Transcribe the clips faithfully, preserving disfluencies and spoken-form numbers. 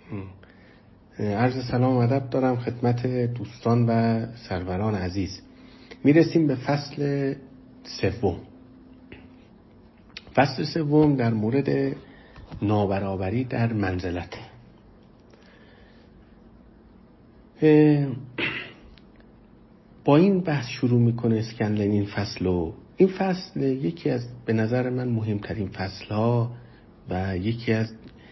عرض سلام و ادب دارم خدمت دوستان و سروران عزیز. میرسیم به فصل سوم. فصل سوم در مورد نابرابری در منزلته. با این بحث شروع میکنه اسکنلن این فصل و این فصل یکی از به نظر من مهمترین فصلها و یکی از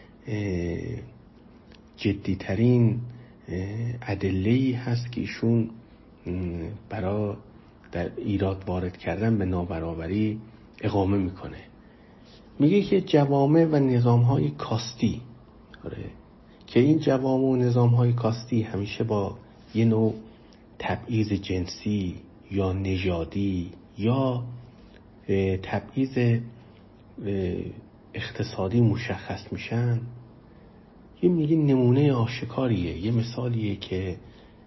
جدیترین ادله‌ای هست که ایشون برای در ایراد وارد کردن به نابرابری اقامه میکنه. میگه که جوامع و نظام‌های کاستی، آره، که این جوامع و نظام‌های کاستی همیشه با یه نوع تبعیض جنسی یا نژادی یا تبعیض اقتصادی مشخص میشن، یه میگه نمونه آشکاریه، یه مثالیه که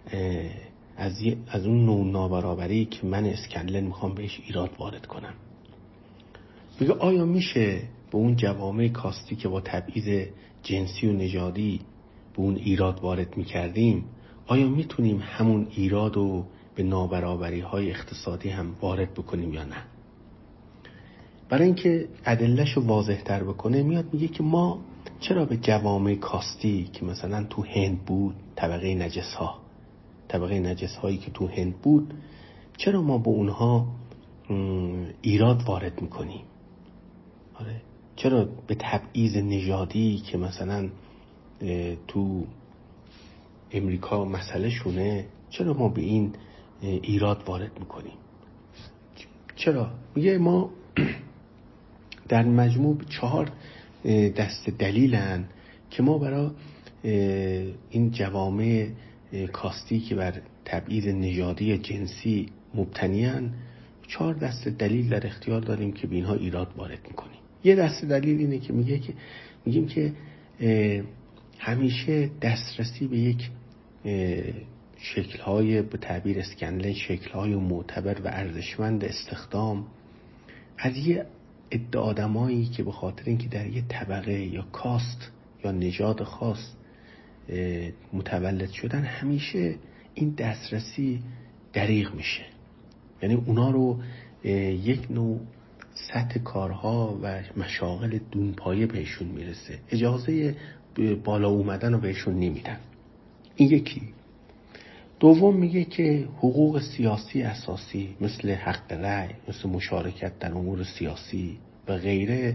از از اون نوع نابرابری که من اسکنلن میخوام بهش ایراد وارد کنم. میگه آیا میشه به اون جوامع کاستی که با تبعیض جنسی و نژادی به اون ایراد وارد میکردیم، آیا میتونیم همون ایراد رو به نابرابری های اقتصادی هم وارد بکنیم یا نه؟ برای اینکه ادله‌ش رو واضح تر بکنه میاد میگه که ما چرا به جوامع کاستی که مثلا تو هند بود، طبقه نجس ها طبقه نجس هایی که تو هند بود، چرا ما به اونها ایراد وارد میکنیم؟ آره، چرا به تبعیض نژادی که مثلا تو امریکا مسئله شونه، چرا ما به این ایراد وارد میکنیم؟ چرا؟ میگه ما در مجموع چهار دست دلیلن که ما برای این جوامع کاستی که بر تبعیض نژادی جنسی مبتنیان، چهار دست دلیل در اختیار داریم که به اینها ایراد وارد میکنیم. یه دست دلیل اینه که میگه که میگیم که همیشه دسترسی به یک شکل‌های، به تعبیر اسکنلن، شکل‌های معتبر و ارزشمند استخدام از یه عده آدمایی که به خاطر اینکه در یه طبقه یا کاست یا نژاد خاص متولد شدن، همیشه این دسترسی دریغ میشه. یعنی اونا رو یک نوع سطح کارها و مشاغل دونپایه بهشون میرسه، اجازه بالا اومدن رو بهشون نمیدن. این یکی. دوم میگه که حقوق سیاسی اساسی مثل حق رأی، مثل مشارکت در امور سیاسی و غیره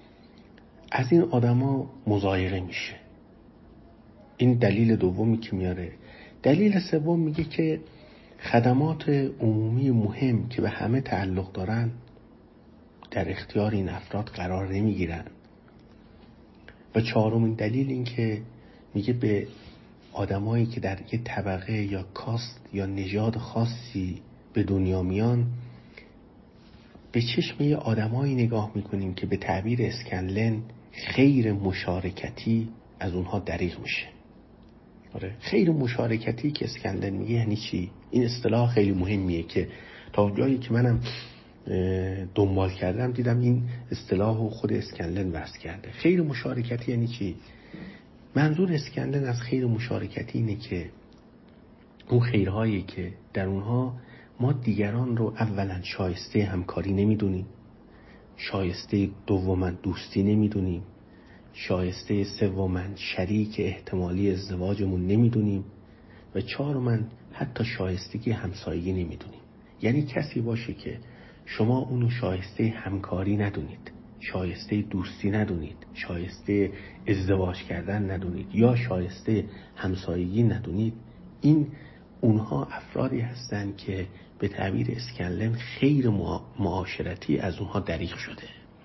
از این آدما مضایقه میشه. این دلیل دومی که میاره. دلیل سوم میگه که خدمات عمومی مهم که به همه تعلق دارن در اختیار این افراد قرار نمیگیرن. و چهارمین دلیل این که میگه به آدمایی که در یک طبقه یا کاست یا نژاد خاصی به دنیا میان، به چشم یه آدمایی نگاه میکنیم که به تعبیر اسکنلن خیر مشارکتی از اونها دریغ میشه. آره، خیر مشارکتی که اسکنلن میگه یعنی چی؟ این اصطلاح خیلی مهمیه که تا جایی که منم دنبال کردم دیدم این اصطلاحو خود اسکنلن وضع کرده. خیر مشارکتی یعنی چی؟ منظور اسکنلن از خیر مشارکتی اینه که اون خیرهایی که در اونها ما دیگران رو اولا شایسته همکاری نمیدونیم، شایسته دوما دوستی نمیدونیم، شایسته سوما شریک احتمالی ازدواجمون نمیدونیم و چهارما حتی شایستگی همسایگی نمیدونیم. یعنی کسی باشه که شما اونو شایسته همکاری ندونید، شایسته دوستی ندونید، شایسته ازدواج کردن ندونید یا شایسته همسایگی ندونید، این اونها افرادی هستن که به تعبیر اسکنلن خیر معاشرتی از اونها دریغ شده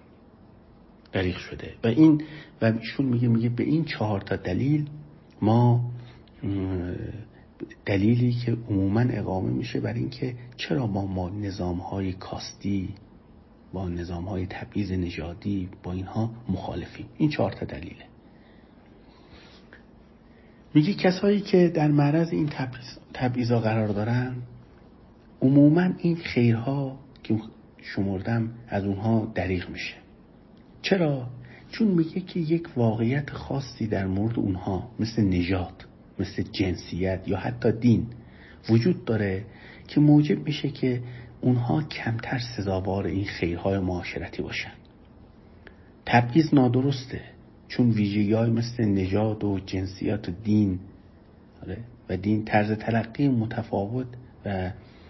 دریغ شده و این و ایشون میگه میگه به این چهار تا دلیل ما دلیلی که عموما اقامه میشه برای اینکه چرا ما ما نظام‌های کاستی، با نظام‌های تبعیض نژادی، با اینها مخالفیم. این چهار تا دلیله. میگه کسایی که در معرض این تبعیضا قرار دارن، عموما این خیرها که شمردم از اونها دریغ میشه. چرا؟ چون میگه که یک واقعیت خاصی در مورد اونها مثل نژاد، مثل جنسیت یا حتی دین وجود داره که موجب میشه که اونها کمتر سزاوار این خیرهای معاشرتی باشن. تبعیض نادرسته، چون ویژگی‌های مثل نژاد و جنسیت و دین و دین طرز تلقی متفاوت و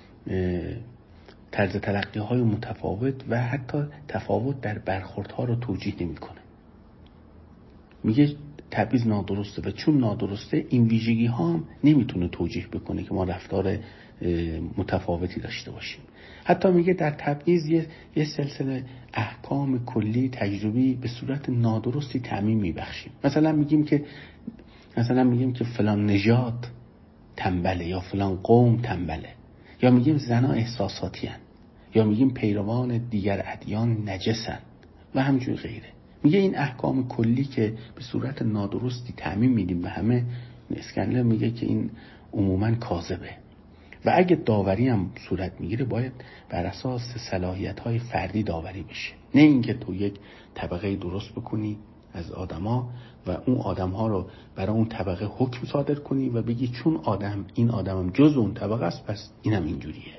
طرز تلقی های متفاوت و حتی تفاوت در برخوردها رو توجیه نمی‌کنه. میگه تبعیض نادرسته و چون نادرسته این ویژگی ها هم نمیتونه توجیه بکنه که ما رفتار متفاوتی داشته باشیم. حتی میگه در تبعیض یه, یه سلسله احکام کلی تجربی به صورت نادرستی تعمیم میبخشیم. مثلا میگیم که مثلا میگیم که فلان نژاد تنبله یا فلان قوم تنبله، یا میگیم زنا احساساتی هن، یا میگیم پیروان دیگر ادیان نجسن و همچون غیره. میگه این احکام کلی که به صورت نادرستی تعمیم میدیم به همه، اسکندر میگه که این عموماً کاذبه و اگه داوری هم صورت میگیره باید بر اساس صلاحیت‌های فردی داوری بشه، نه اینکه تو یک طبقه درست بکنی از آدما و اون آدم‌ها رو برای اون طبقه حکم صادر کنی و بگی چون آدم این آدمم جز اون طبقه است پس اینم اینجوریه.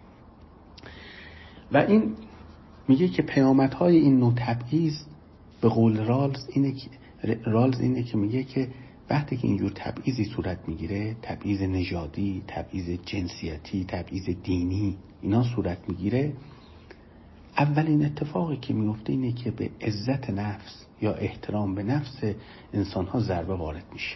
و این میگه که پیامدهای این نوع تبعیض به قول رالز اینه که رالز اینه که میگه که وقتی که اینجور تبعیضی صورت میگیره، تبعیض نژادی، تبعیض جنسیتی، تبعیض دینی، اینا صورت میگیره، اولین اتفاقی که میفته اینه که به عزت نفس یا احترام به نفس انسان‌ها ضربه وارد میشه.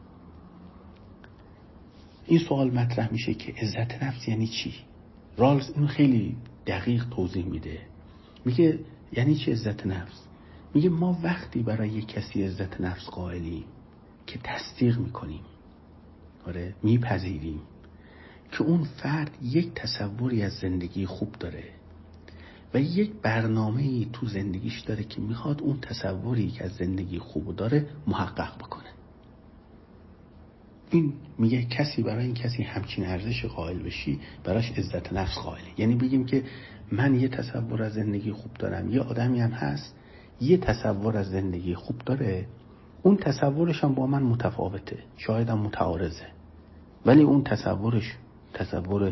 این سوال مطرح میشه که عزت نفس یعنی چی؟ رالز این خیلی دقیق توضیح میده. میگه یعنی چی عزت نفس؟ میگه ما وقتی برای یک کسی عزت نفس قائلیم که تصدیق میکنیم، آره میپذیریم که اون فرد یک تصوری از زندگی خوب داره و یک برنامه‌ای تو زندگیش داره که میخواد اون تصوری که از زندگی خوب داره محقق بکنه. این میگه کسی برای این کسی همچین ارزش قائل بشی براش عزت نفس قائله. یعنی بگیم که من یه تصور از زندگی خوب دارم، یه آدمی هم هست یه تصور از زندگی خوب داره، اون تصورش هم با من متفاوته، شاید هم متعارضه، ولی اون تصورش تصور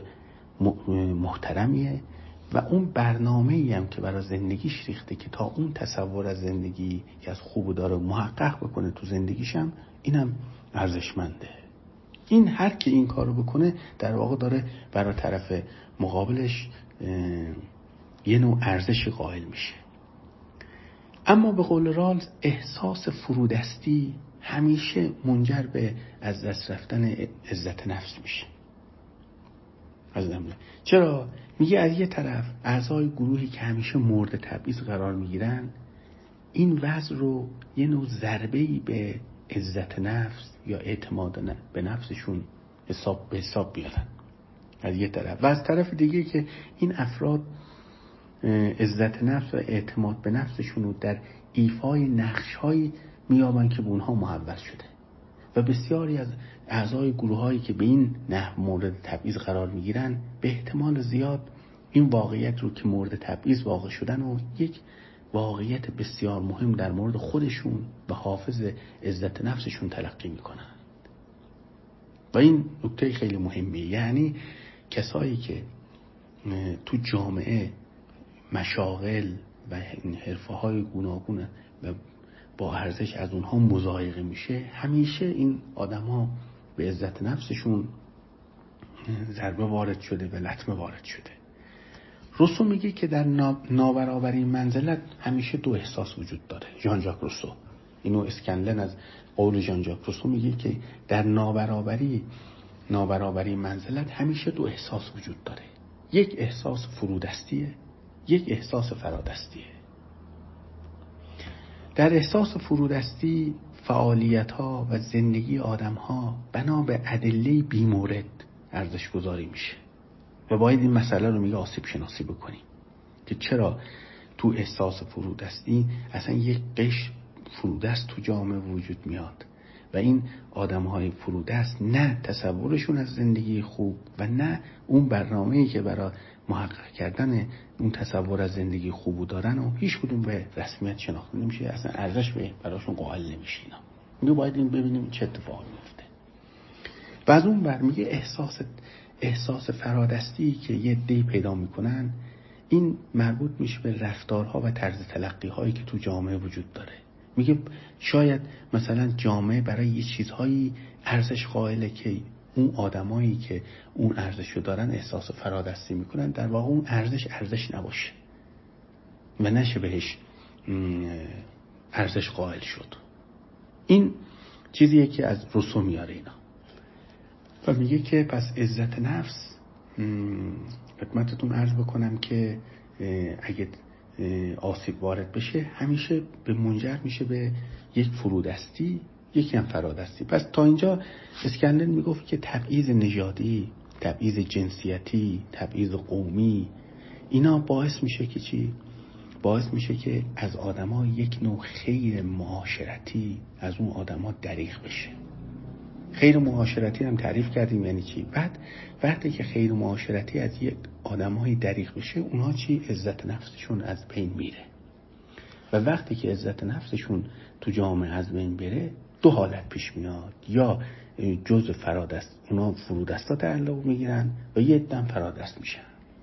محترمیه و اون برنامه‌ای هم که برای زندگیش ریخته که تا اون تصور از زندگی که از خوب داره محقق بکنه تو زندگیش هم، اینم ارزشمنده. این هر کی این کارو بکنه در واقع داره برای طرف مقابلش یه نوع ارزش قائل میشه. اما به قول رالز احساس فرودستی همیشه منجر به از دست رفتن عزت نفس میشه. از دمله. چرا؟ میگه از یه طرف اعضای گروهی که همیشه مورد تبعیض قرار میگیرن این وضع رو یه نوع ضربه‌ای به عزت نفس یا اعتماد به نفسشون حساب به حساب بیارن از یه طرف، و از طرف دیگه که این افراد عزت نفس و اعتماد به نفسشون رو در ایفای نقش‌هایی میابن که به اونها محول شده و بسیاری از اعضای گروه‌هایی که به این نحو مورد تبعیض قرار میگیرن به احتمال زیاد این واقعیت رو که مورد تبعیض واقع شدن و یک واقعیت بسیار مهم در مورد خودشون و حافظ عزت نفسشون تلقی میکنن. و این نکته خیلی مهمیه، یعنی کسایی که تو جامعه مشاغل و حرفه‌های گوناگون و با ارزش از اونها مضایقه میشه، همیشه این آدم‌ها به عزت نفسشون ضربه وارد شده و لطمه وارد شده. روسو میگه که در نابرابری منزلت همیشه دو احساس وجود داره. ژان ژاک روسو اینو اسکندلن از قول ژان ژاک روسو میگه که در نابرابری نابرابری منزلت همیشه دو احساس وجود داره، یک احساس فرودستیه، یک احساس فرادستیه. در احساس فرودستی فعالیت‌ها و زندگی آدم‌ها بنا به ادله بی‌مورد ارزش گذاری میشه و باید این مسئله رو میگه آسیب شناسی بکنیم که چرا تو احساس فرودستی اصلا یک قش فرودست تو جامعه وجود میاد و این آدم‌های فرودست نه تصورشون از زندگی خوب و نه اون برنامه‌ای که برای محقق کردن اون تصور از زندگی خوبو دارن و هیچ کدوم به رسمیت شناخته نمیشه، اصلا ارزش به براشون قائل نمیشه. اینا میگه باید این ببینیم چه اتفاقی میفته. و از اون بر میگه احساس احساس فرادستی که یه عده‌ای پیدا میکنن، این مربوط میشه به رفتارها و طرز تلقی هایی که تو جامعه وجود داره. میگه شاید مثلا جامعه برای یه چیزهایی ارزش قائله که اون آدمایی که اون ارزشو دارن احساس فرادستی میکنن، در واقع اون ارزش ارزش نباشه و نشه بهش ارزش قائل شد. این چیزیه که از روسو میاره اینا و میگه که پس عزت نفس، خدمتتون عرض بکنم که اگه آسیب وارد بشه همیشه به منجر میشه به یک فرودستی، یکی هم فرادستی. پس تا اینجا اسکندر میگفت که تبعیض نژادی، تبعیض جنسیتی، تبعیض قومی، اینا باعث میشه که چی؟ باعث میشه که از آدما یک نوع خیر معاشرتی از اون آدما دریغ بشه. خیر معاشرتی هم تعریف کردیم یعنی چی؟ بعد وقتی که خیر معاشرتی از یک آدمایی دریغ بشه، اونها چی؟ عزت نفسشون از بین میره. و وقتی که عزت نفسشون تو جامعه از بین بره، دو حالت پیش میاد، یا جزء فرادست، اونا فرودستا تعلق میگیرن و یه عده فرادست میشن.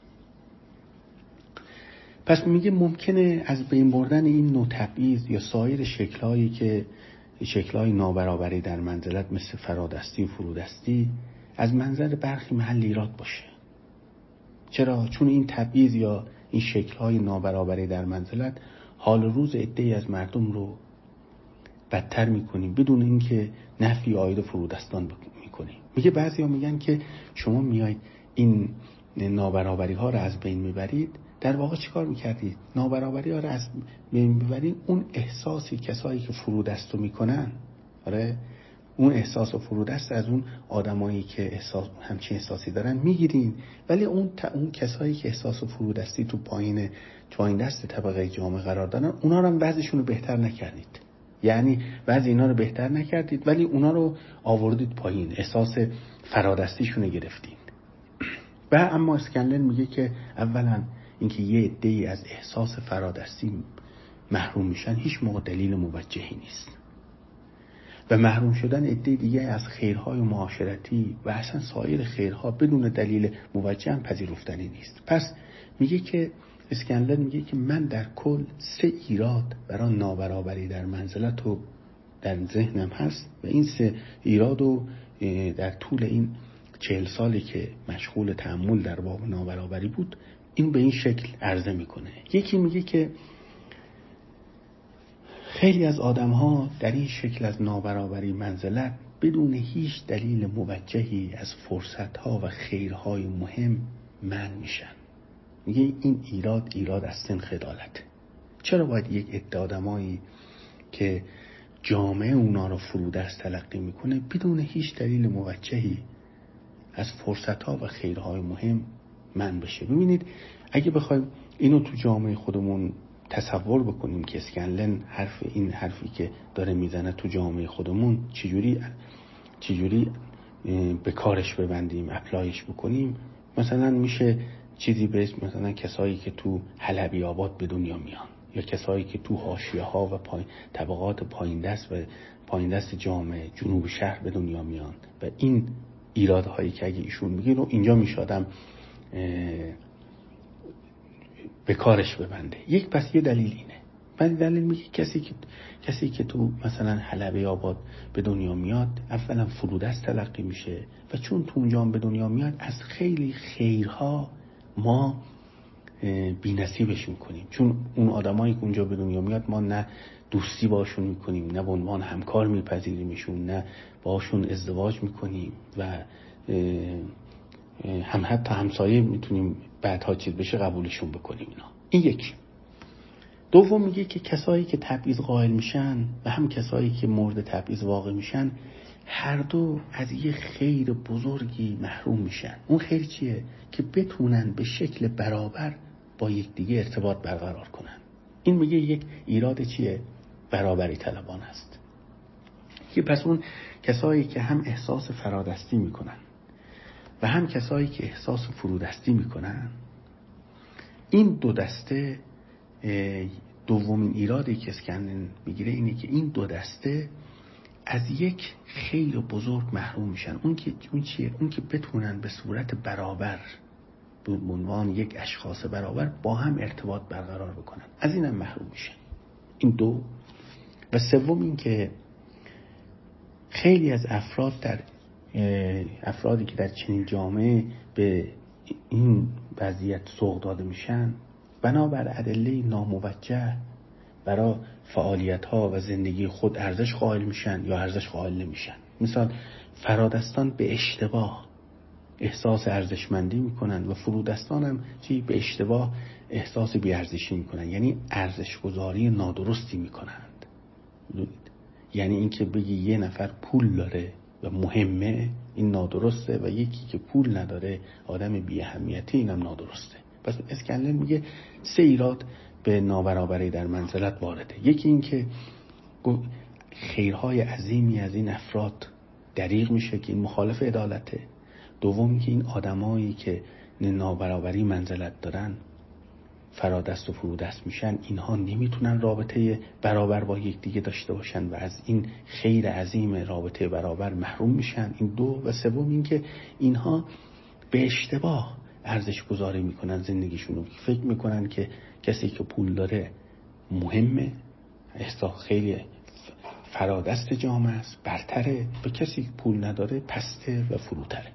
پس میگه ممکنه از بین بردن این نوع تبعیض یا سایر شکل‌هایی که شکل‌های نابرابری در منزلت مثل فرادستی و فرودستی از منظر برخی محل ایراد باشه. چرا؟ چون این تبعیض یا این شکل‌های نابرابری در منزلت حال روز عده‌ای از مردم رو بدتر می‌کنیم بدون اینکه نفی عاید فرودستان می‌کنیم. میگه بعضیا میگن که شما میایید این نابرابری‌ها رو از بین میبرید، در واقع چیکار میکردید؟ نابرابری ها رو از بین میبرید، اون احساسی کسایی که فرودست رو میکنن، آره اون احساس و فرودست از اون آدمایی که احساس همچین احساسی دارن میگیرین، ولی اون تا اون کسایی که احساس و فرودستی تو پایین پایین دست طبقه جامعه قرار دارن، اونا رو هم وضعشون رو بهتر نکردید. یعنی وضع اینا رو بهتر نکردید ولی اونا رو آوردید پایین، احساس فرادستیشون رو گرفتین. و اما اسکندر میگه که اولا اینکه یه عده‌ای از احساس فرادستی محروم میشن هیچ موقع دلیل موجهی نیست و محروم شدن عده دیگه از خیرهای معاشرتی و اصلا سایر خیرها بدون دلیل موجه هم پذیرفتنی نیست. پس میگه که اسکندر میگه که من در کل سه ایراد برای نابرابری در منزلت رو در ذهنم هست و این سه ایراد رو در طول این چهل سالی که مشغول تأمل در باب نابرابری بود این به این شکل عرضه میکنه. یکی میگه که خیلی از آدم‌ها در این شکل از نابرابری منزلت بدون هیچ دلیل موجهی از فرصت‌ها و خیرهای مهم منع میشن. میگه این ایراد ایراد از سن خدالت. چرا باید یک عده آدمایی که جامعه اونا رو فرودست تلقی میکنه بدون هیچ دلیل موجهی از فرصت‌ها و خیرهای مهم منع بشه؟ ببینید اگه بخوایم اینو تو جامعه خودمون تصور بکنیم که اسکندر حرف این حرفی که داره میزنه تو جامعه خودمون چجوری چجوری به کارش ببندیم، اپلایش بکنیم، مثلا میشه چیزی به اسم مثلا کسایی که تو حلبی آباد به دنیا میان یا کسایی که تو حاشیه ها و پای طبقات پایین دست و پایین دست جامعه جنوب شهر به دنیا میان و این ایرادهایی که اگه ایشون میگه رو اینجا میشادم به کارش ببنده. یک پس یه دلیل اینه. بعد دلیل میگه کسی که کسی که تو مثلا حلبه آباد به دنیا میاد اولا فرودست تلقی میشه و چون تو اونجا به دنیا میاد از خیلی خیرها ما بی‌نصیبش میکنیم، چون اون آدمایی که اونجا به دنیا میاد ما نه دوستی باشون میکنیم، نه به عنوان همکار میپذیریمشون، نه باشون ازدواج میکنیم و هم حتی همسایه میتونیم بعدها چیز بشه قبولشون بکنیم. اینا این یکی. دوم میگه که کسایی که تبعیض قائل میشن و هم کسایی که مورد تبعیض واقع میشن هر دو از یه خیر بزرگی محروم میشن. اون خیر چیه؟ که بتونن به شکل برابر با یک دیگه ارتباط برقرار کنن. این میگه یک ایراد چیه؟ برابری طلبان است. که پس اون کسایی که هم احساس فرادستی میکنن و هم کسایی که احساس فرودستی میکنن این دو دسته، دومین ایرادی که اسکندر میگیره اینه که این دو دسته از یک خیر بزرگ محروم میشن. اون که اون چیه؟ اون که بتونن به صورت برابر، به عنوان یک اشخاص برابر با هم ارتباط برقرار بکنن، از این هم محروم میشن. این دو. و سوم این که خیلی از افراد در افرادی که در چنین جامعه به این وضعیت سوق داده میشن، بنابر ادله ناموجه برای فعالیت‌ها و زندگی خود ارزش قائل میشن یا ارزش قائل نمیشن. مثال فرادستان به اشتباه احساس ارزشمندی میکنن و فرودستان هم چی به اشتباه احساس بی‌ارزشی میکنن، یعنی ارزش گذاری نادرستی میکنند. یعنی اینکه بگی یه نفر پول داره و مهمه، این نادرسته، و یکی که پول نداره آدم بی اهمیتی، اینم نادرسته. پس اسکندر میگه سه ایراد به نابرابری در منزلت وارده. یکی این که خیرهای عظیمی از این افراد دریغ میشه که این مخالف عدالته. دوم که این آدمایی که نابرابری منزلت دارن فرادست و فرودست میشن، اینها نمیتونن رابطه برابر با یکدیگه داشته باشن و از این خیر عظیم رابطه برابر محروم میشن. این دو. و سوم این که اینها به اشتباه ارزش گذاری میکنن زندگیشونو، فکر میکنن که کسی که پول داره مهمه، احساس خیلی فرادست جامعه است، برتره، به کسی که پول نداره پسته و فروتره.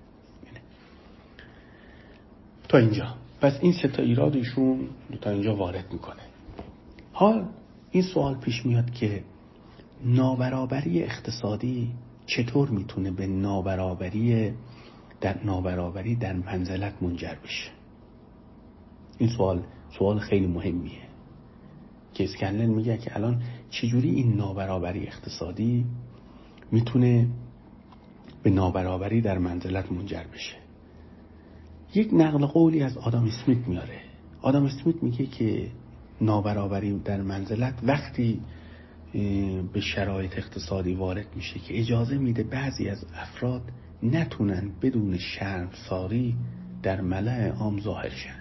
تا اینجا. پس این سه تا ایرادشون تا اینجا وارد میکنه. حال این سوال پیش میاد که نابرابری اقتصادی چطور میتونه به نابرابری در نابرابری در منزلت منجر بشه؟ این سوال سوال خیلی مهمیه که اسکندر میگه که الان چجوری این نابرابری اقتصادی میتونه به نابرابری در منزلت منجر بشه. یک نقل قولی از آدام اسمیت میاره. آدام اسمیت میگه که نابرابری در منزلت وقتی به شرایط اقتصادی وارد میشه که اجازه میده بعضی از افراد نتونن بدون شرمساری در ملأ عام ظاهر شن.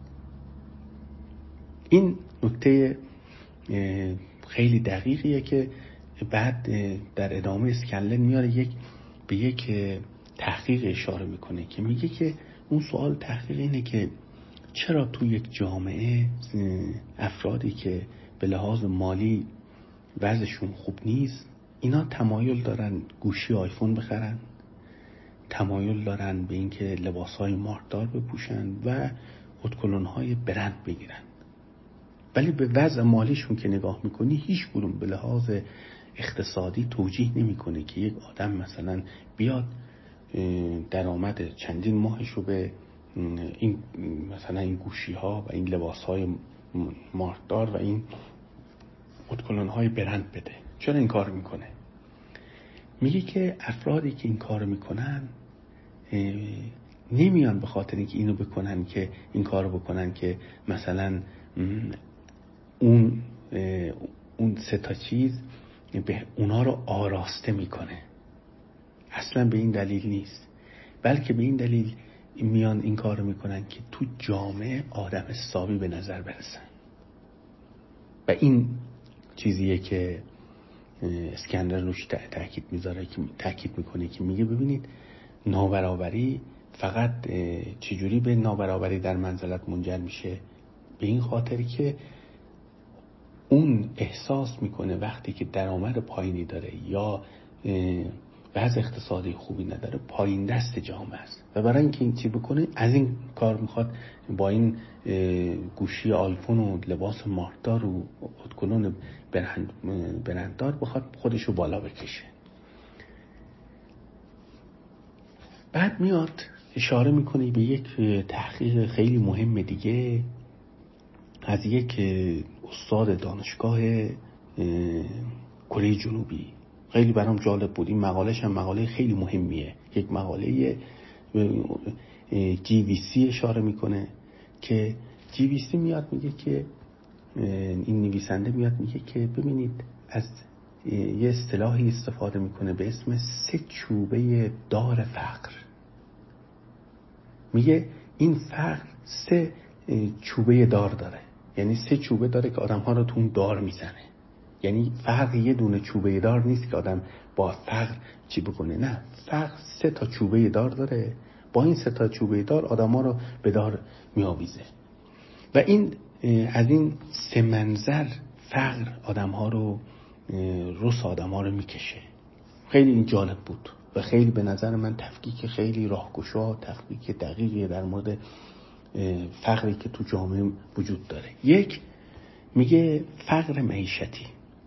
این نکته خیلی دقیقیه که بعد در ادامه اسکندر میاره یک به یک تحقیق اشاره میکنه که میگه که اون سوال تحقیق اینه که چرا تو یک جامعه افرادی که به لحاظ مالی وضعشون خوب نیست، اینا تمایل دارن گوشی آیفون بخرن، تمایل دارن به اینکه لباسهای مارکدار بپوشن و اتکلونهای برند بگیرن، ولی به وضع مالیشون که نگاه میکنی هیچ کدوم به لحاظ اقتصادی توجیه نمیکنه که یک آدم مثلا بیاد درآمد چندین ماهش رو به این مثلا این گوشی ها و این لباس های مارکدار و این اتکلون های برند بده. چرا این کار میکنه؟ میگه که افرادی که این کار میکنن نمیان به خاطر اینکه اینو بکنن که این کارو بکنن که مثلا اون اون سه تا چیز به اونا رو آراسته میکنه. اصلا به این دلیل نیست، بلکه به این دلیل میان این کار میکنن که تو جامعه آدم حسابی به نظر برسن. و این چیزیه که اسکندر روش تاکید میذاره، که تاکید میکنه که میگه ببینید نابرابری فقط چجوری به نابرابری در منزلت منجر میشه، به این خاطری که اون احساس میکنه وقتی که درآمد پایینی داره یا وضع اقتصادی خوبی نداره پایین دست جامعه است و برای اینکه این چی بکنه از این کار میخواد با این گوشی آیفون و لباس مارکدار و اتکلون برند برنددار بخواد خودشو بالا بکشه. بعد میاد اشاره میکنه به یک تحقیق خیلی مهم دیگه از یک استاد دانشگاه کره جنوبی. خیلی برام جالب بود. این مقالهش هم مقاله خیلی مهمیه. یک مقاله جی وی سی اشاره میکنه که جی وی سی میاد میگه که این نویسنده میاد میگه که ببینید از یه اصطلاحی استفاده میکنه به اسم سه چوبه دار فقر. میگه این فقر سه چوبه دار داره، یعنی سه چوبه داره که آدم‌ها رو تو اون دار میزنه. یعنی فقر یه دونه چوبه دار نیست که آدم با فقر چی بکنه، نه، فقر سه تا چوبه دار داره، با این سه تا چوبه دار آدم‌ها رو به دار میآویزه. و این از این سه منظر فقر آدم‌ها رو رس آدم‌ها رو میکشه. خیلی این جالب بود و خیلی به نظر من تفکیک خیلی راهگشا، تفکیک دقیقی در مورد فقری که تو جامعه وجود داره. یک، میگه فقر معیشتی.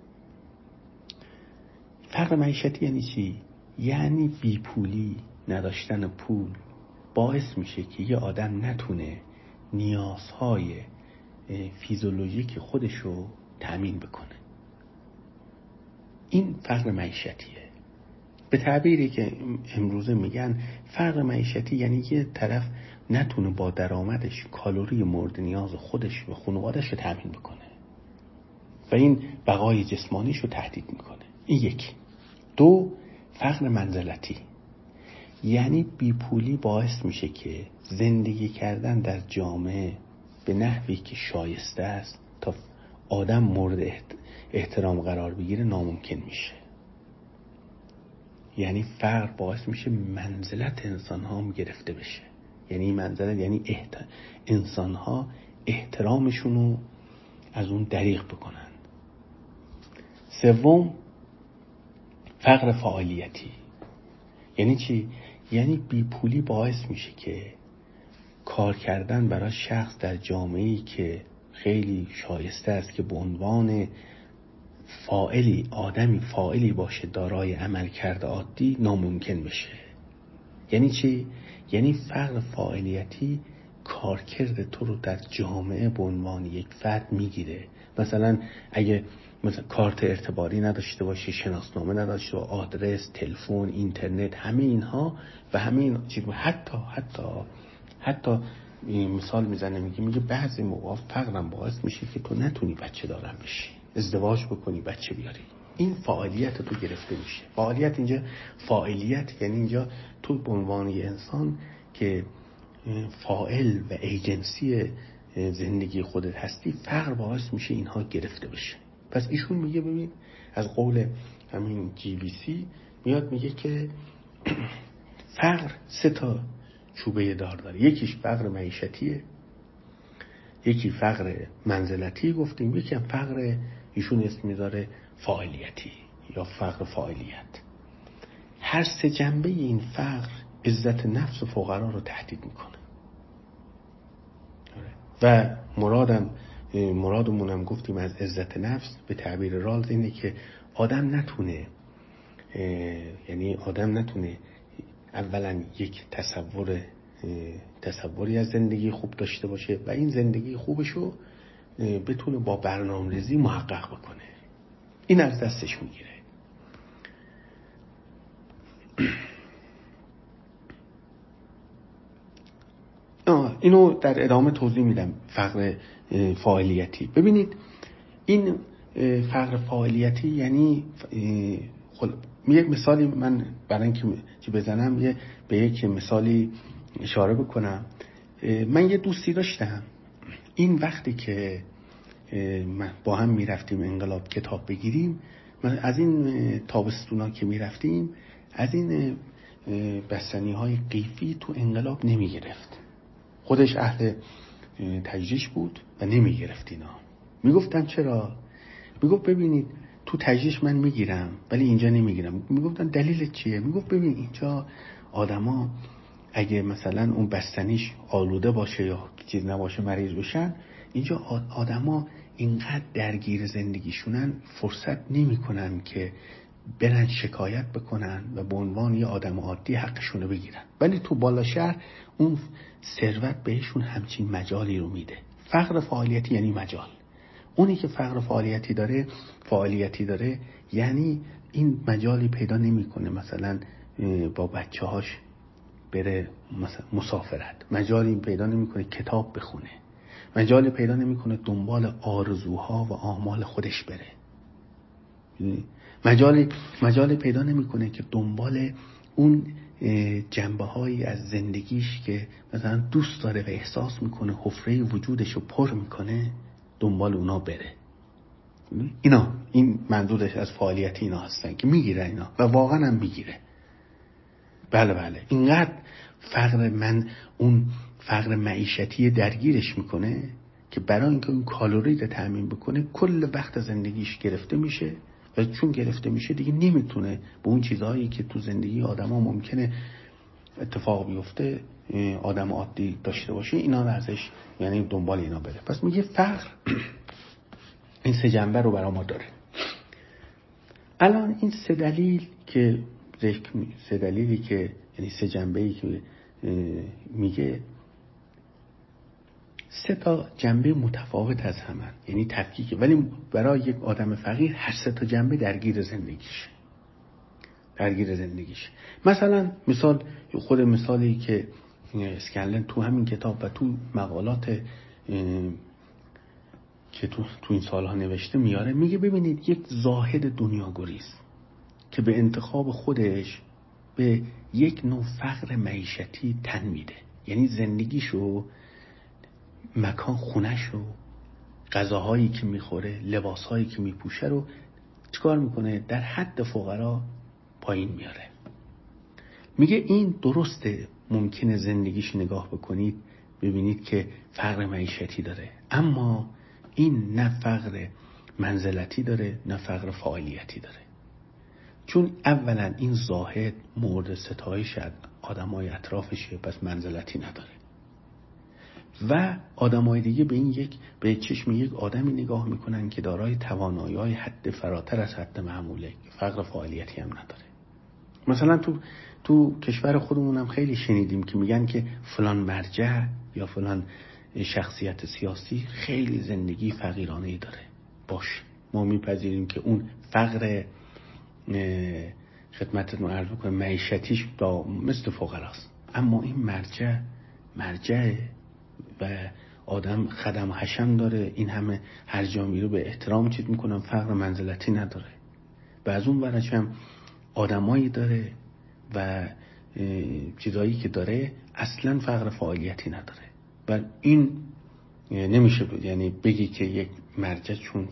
فقر معیشتی یعنی چی؟ یعنی بیپولی، نداشتن پول باعث میشه که یه آدم نتونه نیازهای فیزیولوژیک خودشو تأمین بکنه. این فقر معیشتیه. به تعبیری که امروزه میگن فقر معیشتی یعنی یه طرف نتونه با درآمدش کالری مورد نیاز خودش و خانواده‌اش رو تأمین بکنه و این بقای جسمانیش رو تهدید میکنه. این یک. دو، فقر منزلتی، یعنی بیپولی باعث میشه که زندگی کردن در جامعه به نحوی که شایسته است تا آدم مورد احترام قرار بگیره ناممکن میشه. یعنی فقر باعث میشه منزلت انسان ها هم گرفته بشه. یعنی منزلت یعنی احت... انسان ها احترامشون رو از اون دریغ بکنن. سوم، فقر فعالیتی. یعنی چی؟ یعنی بیپولی باعث میشه که کار کردن برای شخص در جامعه‌ای که خیلی شایسته است که به عنوان فاعلی، آدمی فاعلی باشه دارای عمل کرده عادی ناممکن بشه. یعنی چی؟ یعنی فقر فاعلیتی کارکرد تو رو در جامعه به عنوان یک فرد میگیره. مثلا اگه مثلا کارت ارتباطی نداشته باشی، شناسنامه نداشته باشی، آدرس، تلفن، اینترنت، همه اینها و همه این چیز، حتی حتی حتی مثال میزنه میگه میگه بعضی موقع فقرم باعث میشه که تو نتونی بچه دارم بشی، ازدواج بکنی، بچه بیاری. این فعالیت تو گرفته میشه. فعالیت اینجا فاعلیت یعنی اینجا تو به عنوان یه انسان که فاعل و ایجنسی زندگی خودت هستی، فقر باعث میشه اینها گرفته بشه. پس ایشون میگه ببین از قول همین جی وی سی میاد میگه که فقر سه تا چوبه دار داره. یکیش فقر معیشتیه، یکی فقر منزلتی گفتیم، یکی هم فقر ایشون اسم میذاره فاعلیتی یا فقر فاعلیت. هر سه جنبه این فقر عزت نفس و فقرا رو تهدید میکنه. و مرادم مرادمونم گفتیم از عزت نفس به تعبیر رالز اینه که آدم نتونه یعنی آدم نتونه اولا یک تصور تصوری از زندگی خوب داشته باشه و این زندگی خوبشو بتونه با برنامه‌ریزی محقق بکنه. این از دستش میگیره. اینو در ادامه توضیح میدم. فقر فاعلیتی، ببینید این فقر فاعلیتی یعنی یک مثالی من برای اینکه بزنم یه به یک مثالی اشاره بکنم. من یه دوستی داشتم، این وقتی که با هم میرفتیم انقلاب کتاب بگیریم، من از این تابستونا که میرفتیم از این بستنی های قیفی تو انقلاب نمی گرفت. خودش اهل تجریش بود و نمی گرفت اینا. میگفتم چرا؟ میگفت ببینید تو تجریش من میگیرم ولی اینجا نمیگیرم. میگفتن دلیل چیه؟ میگفت ببین اینجا آدما اگه مثلا اون بستنیش آلوده باشه یا چیز نباشه مریض بشن، اینجا آدما اینقدر درگیر زندگیشونن فرصت نمیکنن که برن شکایت بکنن و به عنوان یه آدم عادی حقشونو بگیرن. ولی تو بالا شهر اون ثروت بهشون همچین مجالی رو میده. فقر فعالیتی یعنی مجال. اونی که فقر فعالیتی داره فعالیتی داره یعنی این مجالی پیدا نمیکنه مثلا با بچه‌هاش بره مثلا مسافرت، مجالی پیدا نمیکنه کتاب بخونه، مجالی پیدا نمیکنه دنبال آرزوها و آمال خودش بره. مجال مجال پیدا نمیکنه که دنبال اون جنبه هایی از زندگیش که مثلا دوست داره و احساس میکنه حفره وجودش رو پر میکنه دنبال اونا بره. اینا این منظورش از فعالیتی اینا هستن که میگیره اینا و واقعا هم میگیره. بله بله اینقدر فقر من اون فقر معیشتی درگیرش میکنه که برای اینکه اون کالری رو تامین بکنه کل وقت زندگیش گرفته میشه و چون گرفته میشه دیگه نمیتونه به اون چیزهایی که تو زندگی آدما ممکنه اتفاق بیفته آدم عادی داشته باشه اینا رو ازش یعنی دنبال اینا بره. پس میگه فقر این سه جنبه رو برای ما داره. الان این سه دلیل که سه دلیلی که یعنی سه جنبه‌ای که میگه سه تا جنبه متفاوت از همن، یعنی تفکیک، ولی برای یک آدم فقیر هر سه تا جنبه درگیر زندگیشه درگیر زندگیشه مثلا مثال خود مثالی که اسکنلن تو همین کتاب و تو مقالات که تو, تو این سالها نوشته میاره، میگه ببینید یک زاهد دنیاگریز که به انتخاب خودش به یک نوع فقر معیشتی تن میده، یعنی زندگیشو، مکان خونه‌شو، غذاهایی که میخوره، لباسهایی که میپوشه رو چیکار میکنه؟ در حد فقرا پایین میاره. میگه این درسته، ممکنه زندگیش نگاه بکنید ببینید که فقر معیشتی داره، اما این نه فقر منزلتی داره نه فقر فعالیتی داره. چون اولا این زاهد مورد ستایش آدمای اطرافشه، پس منزلتی نداره و آدمای دیگه به این یک به چشم یک آدمی نگاه میکنن که دارای توانایی‌های حد فراتر از حد معموله، فقر فعالیتی هم نداره. مثلا تو تو کشور خودمون هم خیلی شنیدیم که میگن که فلان مرجع یا فلان شخصیت سیاسی خیلی زندگی فقیرانه‌ای داره. باش، ما میپذیریم که اون فقر خدمتتون عرض بکنم معیشتیش مثل فقراست، اما این مرجع مرجع و آدم خدم و حشم داره، این همه هر جا میره به احترام چیز میکنم، فقر منزلتی نداره و از اون ورش هم آدمایی داره و چیزایی که داره اصلا فقر فعالیتی نداره. و این نمیشه یعنی بگی که یک مرجع چون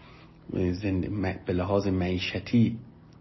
به لحاظ معیشتی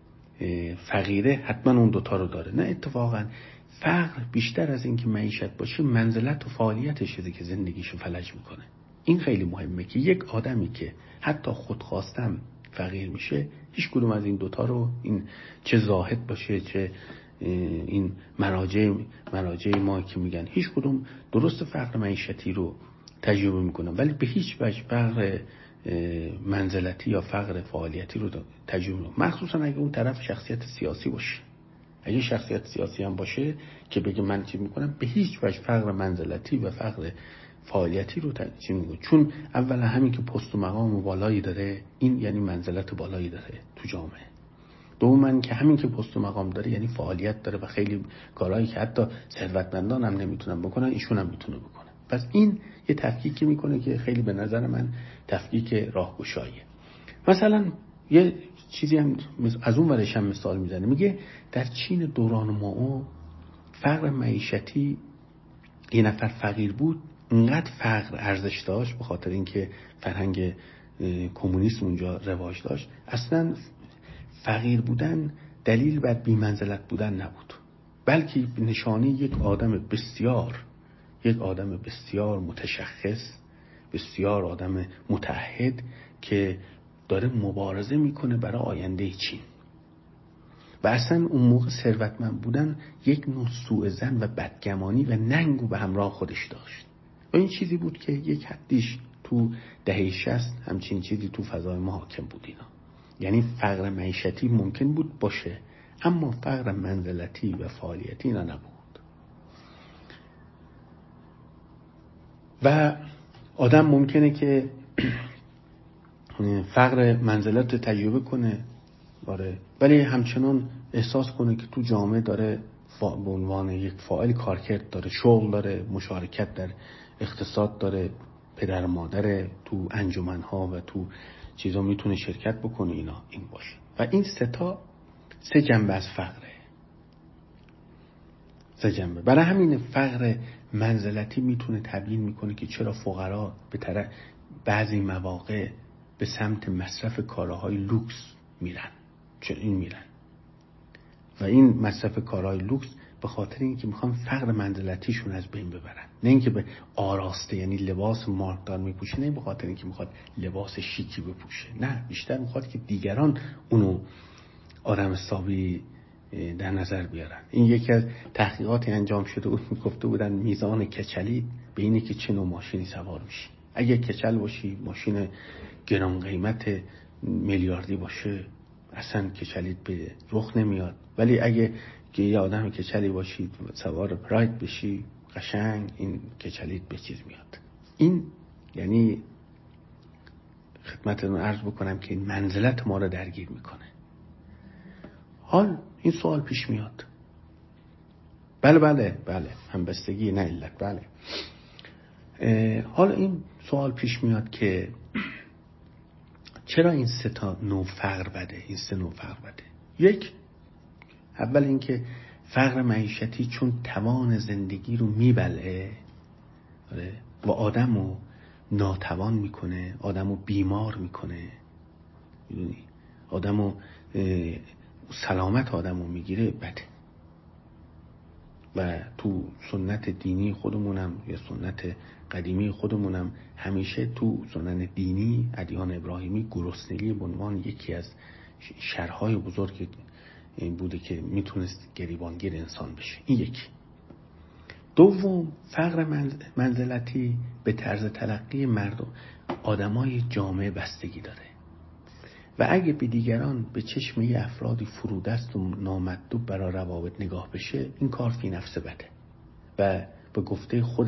فقیره حتما اون دوتا رو داره. نه، اتفاقا فقر بیشتر از این که معیشت باشه منزلت و فعالیتشه که زندگیشو فلج میکنه. این خیلی مهمه که یک آدمی که حتی خودخواستم فقیر میشه هیچ کدوم از این دوتا رو، این چه زاهد باشه چه این مراجع مراجع ما که میگن هیچ کدوم درست فقر معیشتی رو تجربه میکنن ولی به هیچ وجه فقر منزلتی یا فقر فعالیتی رو تجربه نمیکنن، مخصوصا اگه اون طرف شخصیت سیاسی باشه. اگه شخصیت سیاسی هم باشه که بگه من چی میکنم، به هیچ وجه فقر منزلتی و فقر فعالیتی رو تجربه نمیکنه، چون اولا همین که پست و مقام بالایی داره این یعنی منزلت بالایی داره تو جامعه، دوما که همین که پست و مقام داره یعنی فعالیت داره و خیلی کارهایی که حتی ثروتمندان هم نمیتونن بکنن ایشون هم میتونه بکنه. پس این یه تفکیکی میکنه که خیلی به نظر من تفکیک راهگشاییه. مثلا یه چیزی هم از اون ورش هم مثال میزنه، میگه در چین دوران مائو فقر معیشتی، یه نفر فقیر بود اینقدر فقر ارزش داشت به خاطر اینکه فرهنگ کمونیسم اونجا رواج داشت، اصلا فقیر بودن دلیل بر بی‌منزلت بودن نبود، بلکه نشانه یک آدم بسیار یک آدم بسیار متشخص، بسیار آدم متعهد که داره مبارزه میکنه برای آینده چین. و اصلا اون موقع ثروتمند بودن یک نوع سوء ظن و بدگمانی و ننگو به همراه خودش داشت و این چیزی بود که یک حدیش تو دهه شصت همچین چیزی تو فضای ما حاکم بود. اینا یعنی فقر معیشتی ممکن بود باشه اما فقر منزلتی و فعالیتی اینا نبود. و آدم ممکنه که فقر منزلت تجربه کنه باره، ولی همچنان احساس کنه که تو جامعه داره به عنوان یک فاعل کارکرد داره، شغل داره، مشارکت در اقتصاد داره، پدر مادر تو انجمن‌ها و تو چیزا میتونه شرکت بکنه. اینا این باشه. و این سه تا سه جنبه از فقره، سه جنبه. برای همین فقر منزلتی میتونه تبیین میکنه که چرا فقرا به طرف بعضی مواقع به سمت مصرف کالاهای لوکس میرن، چون این میرن و این مصرف کالاهای لوکس به خاطر اینکه میخوان فقر منزلتیشون از بین ببرن، نه اینکه به آراسته یعنی لباس مارکدار میپوشه، نه به خاطر اینکه میخواد لباس شیکی بپوشه، نه بیشتر میخواد که دیگران اونو آدم حسابی در نظر بیارن. این یکی از تحقیقاتی انجام شده بود، گفته بودن میزان کچلی به اینه که چه نوع ماشینی سوار میشی. اگه کچل باشی، ماشین گران قیمت میلیاردی باشه، اصلا کچلیت به رخ نمیاد. ولی اگه که یه آدم کچلی باشی، سوار پراید بشی، قشنگ این کچلیت به چیز میاد. این یعنی خدمتتون عرض بکنم که این منزلت ما رو درگیر میکنه. حال این سوال پیش میاد، بله بله بله همبستگی نه علت، بله. حالا این سوال پیش میاد که چرا این سه تا نوع فقر بده؟ این سه نوع فقر بده. یک، اول اینکه فقر معیشتی چون توان زندگی رو میبلعه و آدمو ناتوان میکنه، آدمو بیمار میکنه، میدونی، آدمو سلامت آدمو میگیره، بده. و تو سنت دینی خودمونم یا سنت قدیمی خودمونم همیشه تو سنن دینی ادیان ابراهیمی گرسنگی به عنوان یکی از شرهای بزرگ این بوده که میتونست گریبانگیر انسان بشه. این یکی. دوم، فقر منزلتی به طرز تلقی مردم آدمای جامعه بستگی داره و اگه به دیگران به چشم یه افرادی فرودست و نامطلوب برای روابط نگاه بشه، این کار فی نفسه بده و به گفته خود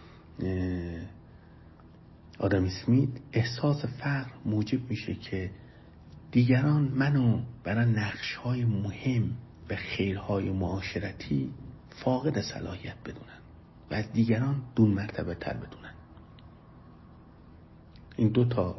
آدم اسمیت احساس فقر موجب میشه که دیگران منو برای نقش‌های مهم و خیرهای معاشرتی فاقد صلاحیت بدونن و از دیگران دون مرتبه تر بدونن. این دوتا.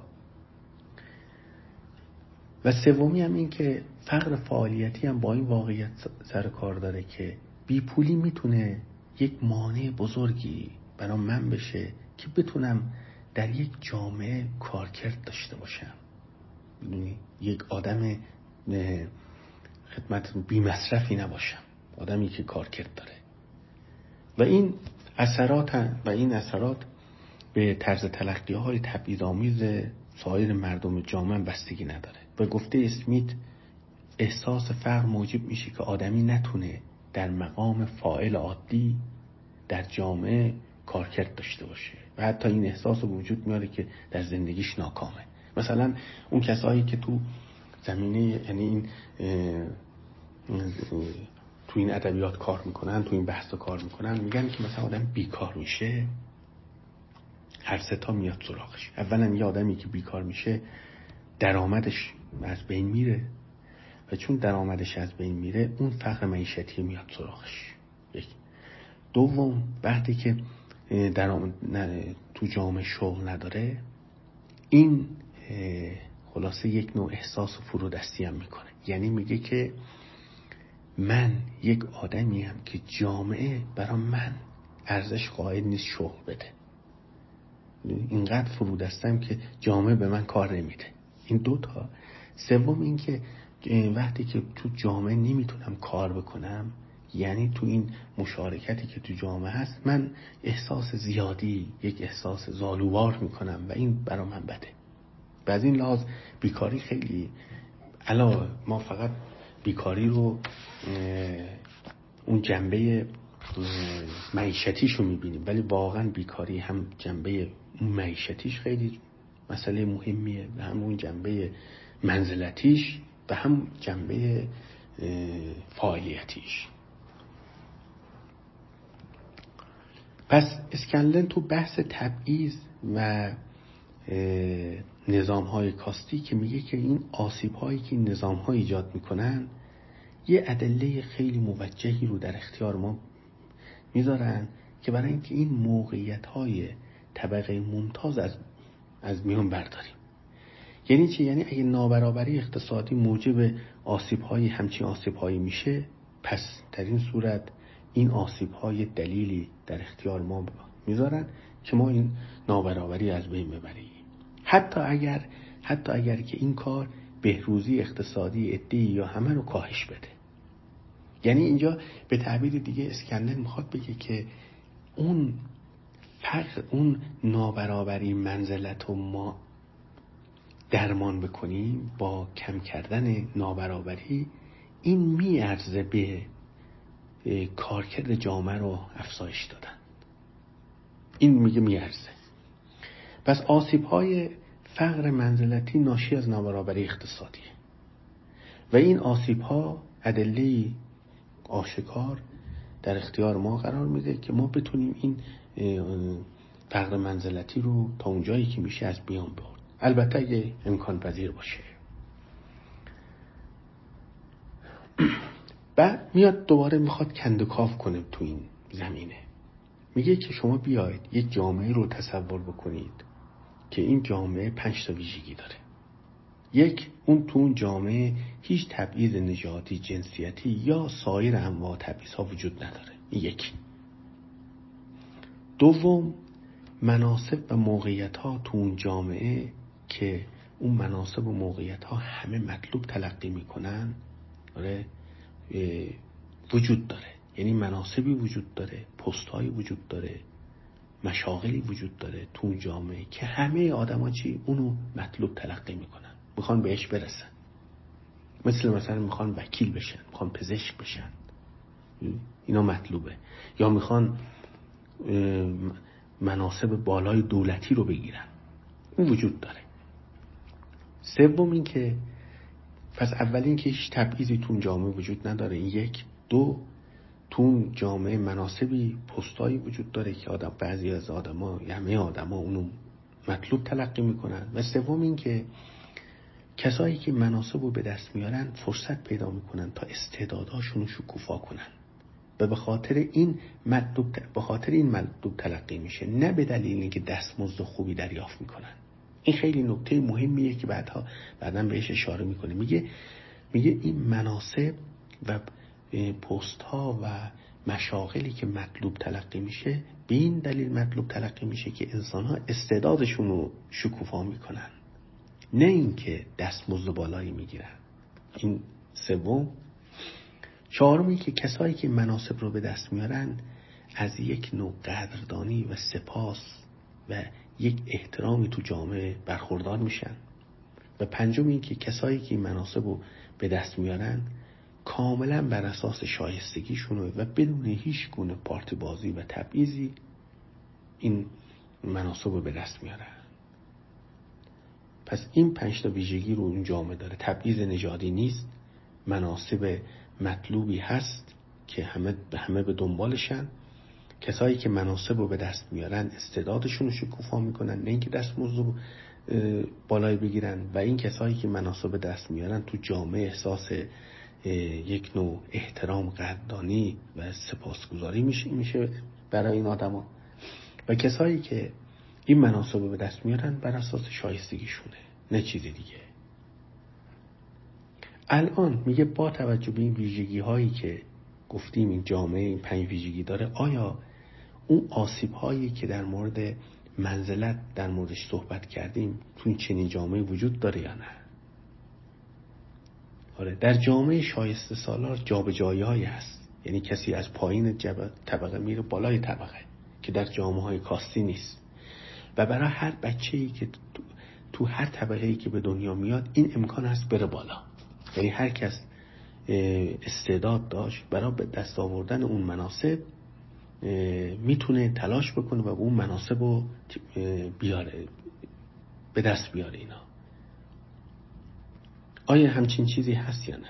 و سومی هم این که فقر فعالیتی هم با این واقعیت سر کار داره که بیپولی میتونه یک مانع بزرگی برای من بشه که بتونم در یک جامعه کارکرد داشته باشم. میدونی، یک آدم خدمت بی مصرفی نباشم، آدمی که کارکرد داره. و این اثرات و این اثرات به طرز تلقی های تبعیض‌آمیز سایر مردم جامعه بستگی نداره. و گفته اسمیت احساس فقر موجب میشه که آدمی نتونه در مقام فاعل عادی در جامعه کارکرد داشته باشه و حتی این احساس رو وجود میاره که در زندگیش ناکامه. مثلا اون کسایی که تو زمینه یعنی این تو این ادبیات کار میکنن، تو این بحثا کار میکنن، میگن که مثلا آدم بیکار میشه، هر سه تا میاد سراغش. اولا یه آدمی که بیکار میشه درآمدش از بین میره و چون درآمدش از بین میره اون فقر معیشتی میاد سراغش. یک. دوم، وقتی که درآمد تو جامعه شغل نداره، این خلاصه یک نوع احساس فرودستی هم میکنه. یعنی میگه که من یک آدمی هم که جامعه برای من ارزش قائل نیست شغل بده، اینقدر فرودستم که جامعه به من کار نمیده. این دوتا. سوم این که وقتی که تو جامعه نمیتونم کار بکنم، یعنی تو این مشارکتی که تو جامعه هست من احساس زیادی، یک احساس زالوار میکنم و این برای من بده. و از این لحاظ بیکاری خیلی علاوه ما فقط بیکاری رو اون جنبه معیشتیش رو میبینیم، ولی واقعا بیکاری هم جنبه معیشتیش خیلی مسئله مهمیه و هم اون جنبه منزلتیش و هم جنبه فعالیتیش. پس اسکنلن تو بحث تبعیض و نظام‌های کاستی که میگه که این آسیب‌هایی که این نظام‌ها ایجاد میکنن یه ادله خیلی موجهی رو در اختیار ما میذارن که برای اینکه این موقعیت‌های طبقه ممتاز از از میان برداریم. یعنی چی؟ یعنی اگه نابرابری اقتصادی موجب آسیب‌های همچین آسیب‌هایی میشه، پس در این صورت این آسیب‌های دلیلی در اختیار ما میذارن که ما این نابرابری از بین ببریم. حتی اگر حتی اگر که این کار بهروزی اقتصادی عده‌ای یا همه رو کاهش بده. یعنی اینجا به تعبیر دیگه اسکندر میخواد بگه که اون فقر، اون نابرابری منزلت رو ما درمان بکنیم با کم کردن نابرابری، این میارزه به کارکرد جامعه رو افزایش دادن. این میگه میارزه. پس آسیب‌های فقر منزلتی ناشی از نابرابری اقتصادیه و این آسیب‌ها ادله آشکار در اختیار ما قرار میده که ما بتونیم این فقر منزلتی رو تا اونجایی که میشه از بیان برد، البته اگه امکان پذیر باشه. بعد میاد دوباره میخواد کندوکاو کنه تو این زمینه. میگه که شما بیاید یک جامعه رو تصور بکنید که این جامعه پنج تا ویژگی داره. یک، اون تو اون جامعه هیچ تبعیض نژادی، جنسیتی یا سایر انواع تبعیض‌ها وجود نداره. این یک. دوم، مناصب و موقعیت‌ها تو اون جامعه که اون مناصب و موقعیت‌ها همه مطلوب تلقی میکنن، آره، وجود داره. یعنی مناصبی وجود داره، پست‌هایی وجود داره، مشاغلی وجود داره تو اون جامعه که همه آدم‌ها چی اونو مطلوب تلقی میکنن، میخوان بهش برسن. مثل مثلا میخوان وکیل بشن، میخوان پزشک بشن، اینا مطلوبه. یا میخوان مناصب بالای دولتی رو بگیرن، اون وجود داره. سوم این که پس اول این که هیچ تبعیضی تو جامعه وجود نداره، این یک. دو، تو جامعه مناسبی، پستایی وجود داره که آدم بعضی از آدما یا همه آدما اونو مطلوب تلقی میکنن. و سوم این که کسایی که مناصب رو به دست میارن فرصت پیدا میکنن تا استعداداشون رو شکوفا کنن و به خاطر این مطلوب به خاطر این مطلوب تلقی میشه، نه به دلیل اینکه دستمزد خوبی دریافت میکنن. این خیلی نکته مهمیه که بعدها بعداً بهش اشاره میکنه. میگه میگه این مناصب و پست ها و مشاغلی که مطلوب تلقی میشه به این دلیل مطلوب تلقی میشه که انسان ها استعدادشون رو شکوفا میکنن، نه اینکه دستمزد بالایی میگیرن. این سوم. چهارمی که کسایی که مناصب رو به دست میارن از یک نوع قدردانی و سپاس و یک احترامی تو جامعه برخوردار میشن. و پنجم این که کسایی که مناصب رو به دست میارن کاملا بر اساس شایستگیشونه و بدون هیچ گونه پارتی بازی و تبعیضی این مناصب رو به دست میارن. پس این پنج تا ویژگی رو این جامعه داره. تبعیض نژادی نیست، مناصب مطلوبی هست که همه به همه به دنبالشن. کسایی که مناصب رو به دست میارن استعدادشون رو شکوفا میکنن، نه اینکه دستمزد رو بالای بگیرن. و این کسایی که مناصب به دست میارن تو جامعه احساس یک نوع احترام، قدردانی و سپاسگزاری میشه میشه برای این آدما. و کسایی که این مناصب رو به دست میارن بر اساس شایستگیشونه، نه چیزی دیگه. الان میگه با توجه به این ویژگی هایی که گفتیم این جامعه این پنج ویژگی داره، آیا اون آسیب هایی که در مورد منزلت در موردش صحبت کردیم تو این چنین جامعه وجود داره یا نه؟ آره، در جامعه شایسته سالار جابجایی هایی هست. یعنی کسی از پایین طبقه میره بالای طبقه که در جامعه های کاستی نیست. و برای هر بچه‌ای که تو, تو هر طبقه‌ای که به دنیا میاد این امکان هست بره بالا. یعنی هر کس استعداد داشت برای به دست آوردن اون مناصب میتونه تلاش بکنه و اون مناصب رو بیاره، به دست بیاره. اینا آیا همچین چیزی هست یا نه؟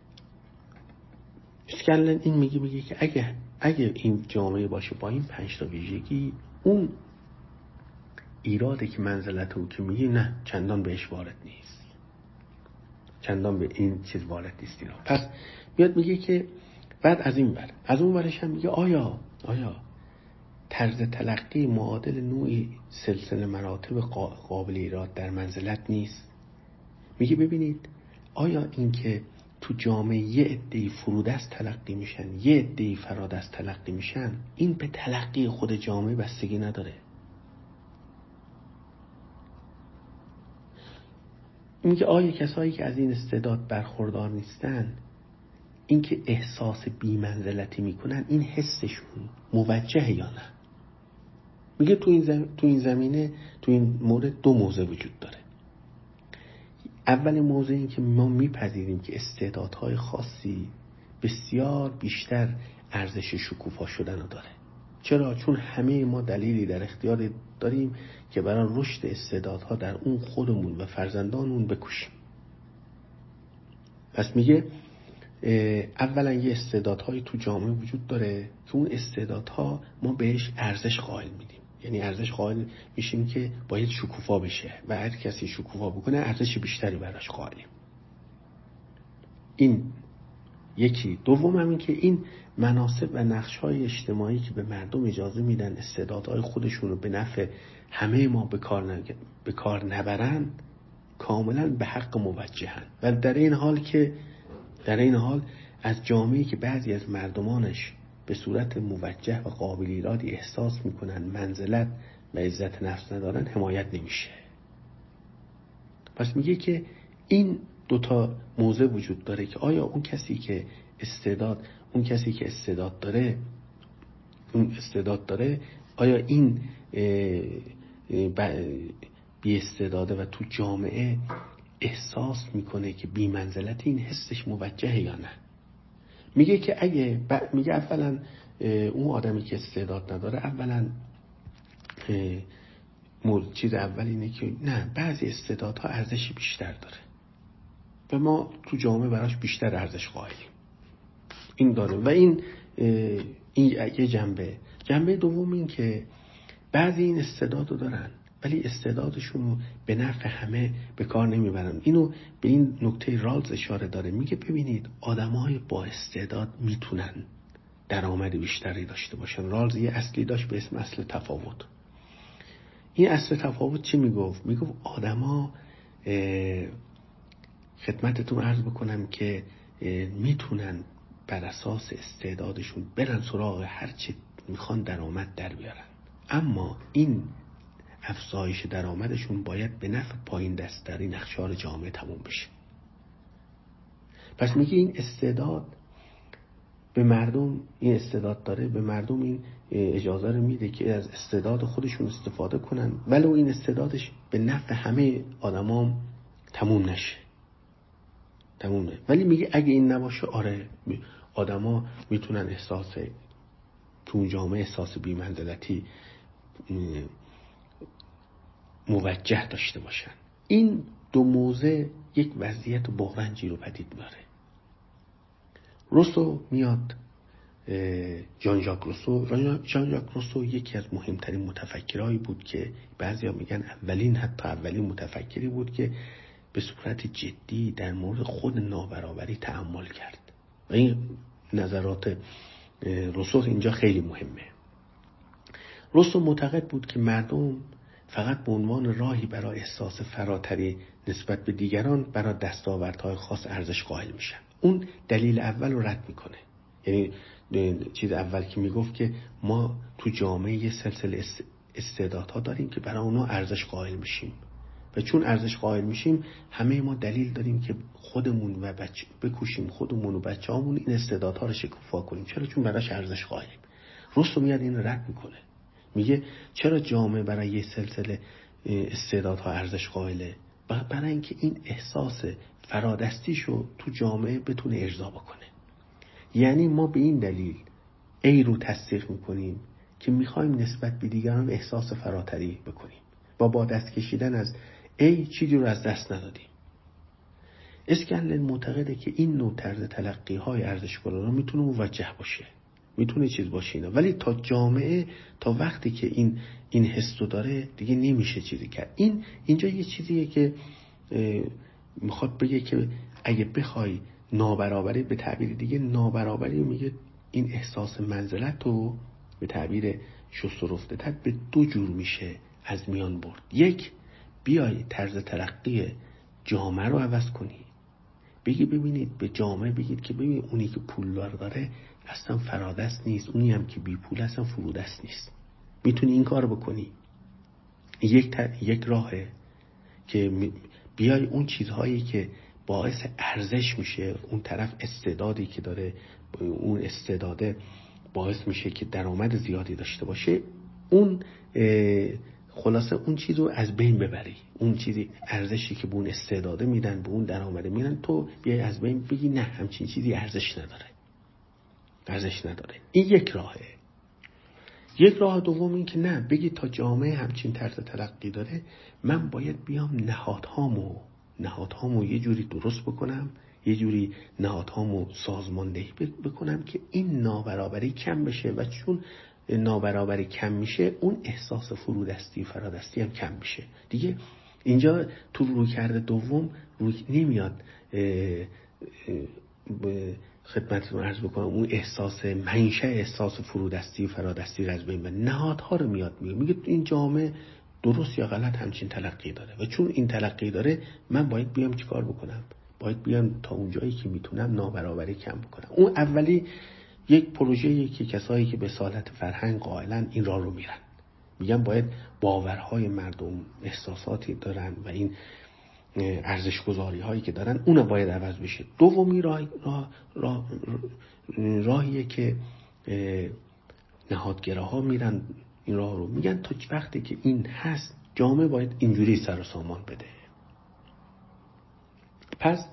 اسکندر این میگه میگه که اگه اگه این جامعه باشه با این پنج تا ویژگی، اون ایراده که منزلت او که میگه نه چندان بهش وارد نیست، چندان به این چیز وارد نیست. اینا پس میاد میگه که بعد از این بر از اون برش هم میگه آیا آیا طرز تلقی معادل نوعی سلسله مراتب قابل ایراد در منزلت نیست؟ میگه ببینید آیا این که تو جامعه یه عده‌ای فرودست تلقی میشن، یه عده‌ای فرادست تلقی میشن، این به تلقی خود جامعه بستگی نداره. میگه آیا کسایی که از این استعداد برخوردار نیستن، این که احساس بی‌منزلتی میکنن، این حسشون موجهه یا نه؟ میگه تو این زم... تو این زمینه تو این مورد دو موضع وجود داره. اول موضوع این که ما میپذیریم که استعدادهای خاصی بسیار بیشتر ارزش شکوفا شدن رو داره. چرا؟ چون همه ما دلیلی در اختیار داریم که برای رشد استعدادها در اون خودمون و فرزندانمون بکوشیم. پس میگه اولا یه استعدادهایی تو جامعه وجود داره که اون استعدادها ما بهش ارزش قائل میدیم، یعنی ارزش قائل میشیم که باید شکوفا بشه و هر کسی شکوفا بکنه ارزش بیشتری براش قائلیم. این یکی. دوم هم این که این مناصب و نقش‌های اجتماعی که به مردم اجازه میدن استعدادهای خودشون رو به نفع همه ما به کار نگ... به کار نبرن، کاملا به حق موجهن. و در این حال که در این حال از جامعه‌ای که بعضی از مردمانش به صورت موجه و قابل ایرادی احساس میکنن منزلت و عزت نفس ندارن، حمایت نمیشه. پس میگه که این دوتا موضع وجود داره که آیا اون کسی که استعداد اون کسی که استعداد داره اون استعداد داره آیا این بی استعداده و تو جامعه احساس میکنه که بی منزلت، این حسش موجهه یا نه؟ میگه که اگه ب... میگه اولا اون آدمی که استعداد نداره، اولا مورد چیز اول اینه که نه، بعضی استعدادها ارزشی بیشتر داره و ما تو جامعه براش بیشتر ارزش قائلیم. این داره. و این این یه جنبه. جنبه دوم این که بعضی این استعدادو دارن ولی استعدادشون رو به نفع همه به کار نمیبرن. اینو به این نکته رالز اشاره داره. میگه ببینید آدمای با استعداد میتونن درآمد بیشتری داشته باشن. رالز یه اصلی داشت به اسم اصل تفاوت. این اصل تفاوت چی میگفت؟ میگفت آدما خدمتتون عرض بکنم که میتونن بر اساس استعدادشون برن سراغ هر چی میخوان درآمد در بیارن، اما این افزایش درآمدشون باید به نفع پایین دستری نخشار جامعه تموم بشه. پس میگه این استعداد به مردم این استعداد داره به مردم این اجازه رو میده که از استعداد خودشون استفاده کنن، ولو این استعدادش به نفع همه آدمام تموم نشه تمومه. ولی میگه اگه این نباشه، آره آدما میتونن احساس تو جامعه احساس بی‌منزلتی موجه داشته باشن. این دو موضع یک وضعیت بحرانجی رو پدید میاره. روسو میاد، ژان ژاک روسو ژان ژاک روسو یکی از مهمترین متفکرایی بود که بعضیا میگن اولین حتی اولین متفکری بود که به صورت جدی در مورد خود نابرابری تأمل کرد و این نظرات روسو اینجا خیلی مهمه. روسو معتقد بود که مردم فقط به عنوان راهی برای احساس فراتری نسبت به دیگران برای دستاوردهای خاص ارزش قائل میشن. اون دلیل اول رو رد میکنه. یعنی چیز اول که میگفت که ما تو جامعه یه سلسله استعدادها داریم که برای اونا ارزش قائل میشیم و چون ارزش قائل میشیم همه ما دلیل داریم که خودمون و بچه بکوشیم خودمون و بچه‌هامون این استعدادها رو شکوفا کنیم. چرا؟ چون براش ارزش قائلیم. رستم میاد این رو رد میکنه. میگه چرا جامعه برای یه سلسله استعدادها ارزش قائله؟ برای اینکه این احساس فرادستیشو تو جامعه بتونه ارضا بکنه. یعنی ما به این دلیل ای رو تصدیق میکنیم که میخوایم نسبت به دیگران احساس فراتری بکنیم و با دست کشیدن از ای چیزی رو از دست ندادیم. اسکنلن معتقده که این نوع طرز تلقی های ارزشگرایانه میتونه موجه باشه، میتونه چیز باشه اینا، ولی تا جامعه تا وقتی که این این حس رو داره دیگه نمیشه چیزی کرد. این اینجا یه چیزیه که میخواد بگه که اگه بخوای نابرابری، به تعبیر دیگه نابرابری میگه این احساس منزلت رو به تعبیر شست و رفته تر به دو جور میشه از میان برد. یک، بیای طرز ترقی جامعه رو عوض کنی. بگی ببینید به جامعه بگید که ببین اونی که پولدار داره اصلا فرادست نیست، اونی هم که بی پول اصلا فرودست نیست. میتونی این کار بکنی. یک, ت... یک راهه که بیای اون چیزهایی که باعث ارزش میشه، اون طرف استعدادی که داره، اون استعداده باعث میشه که درآمد زیادی داشته باشه، اون خلاصه اون چیز رو از بین ببری. اون چیزی ارزشی که به اون استعداده میدن، به اون درآمده میدن، تو بیای از بین بگی نه همچین چیزی ارزش نداره، ارزش نداره. این یک راهه. یک راه دوم این که نه، بگی تا جامعه همچین طرز ترقی داره، من باید بیام نهادهامو نهادهامو یه جوری درست بکنم، یه جوری نهادهامو سازماندهی بکنم که این نابرابری کم بشه، و چون نابرابری کم میشه اون احساس فرودستی فرادستی هم کم میشه. دیگه اینجا تو رویکرد دوم روی نمیاد خدمتتون عرض بکنم اون احساس منشأ احساس فرودستی و فرادستی رو از بین بره. نهادها رو میاد میگه میگه این جامعه درست یا غلط همچین تلقی داره، و چون این تلقی داره من باید بیام چیکار بکنم؟ باید بیام تا اونجایی که میتونم نابرابری کم بکنم. اون اولی یک پروژه‌ای که کسایی که به سالت فرهنگ قائلن این راه رو میرن، میگن باید باورهای مردم، احساساتی دارن و این ارزش گذاری هایی که دارن اون باید عوض بشه. دومی راه راه راه راهیه که نهادگراها میرن این راه رو، میگن تا وقتی که این هست جامعه باید اینجوری سر و سامان بده. پس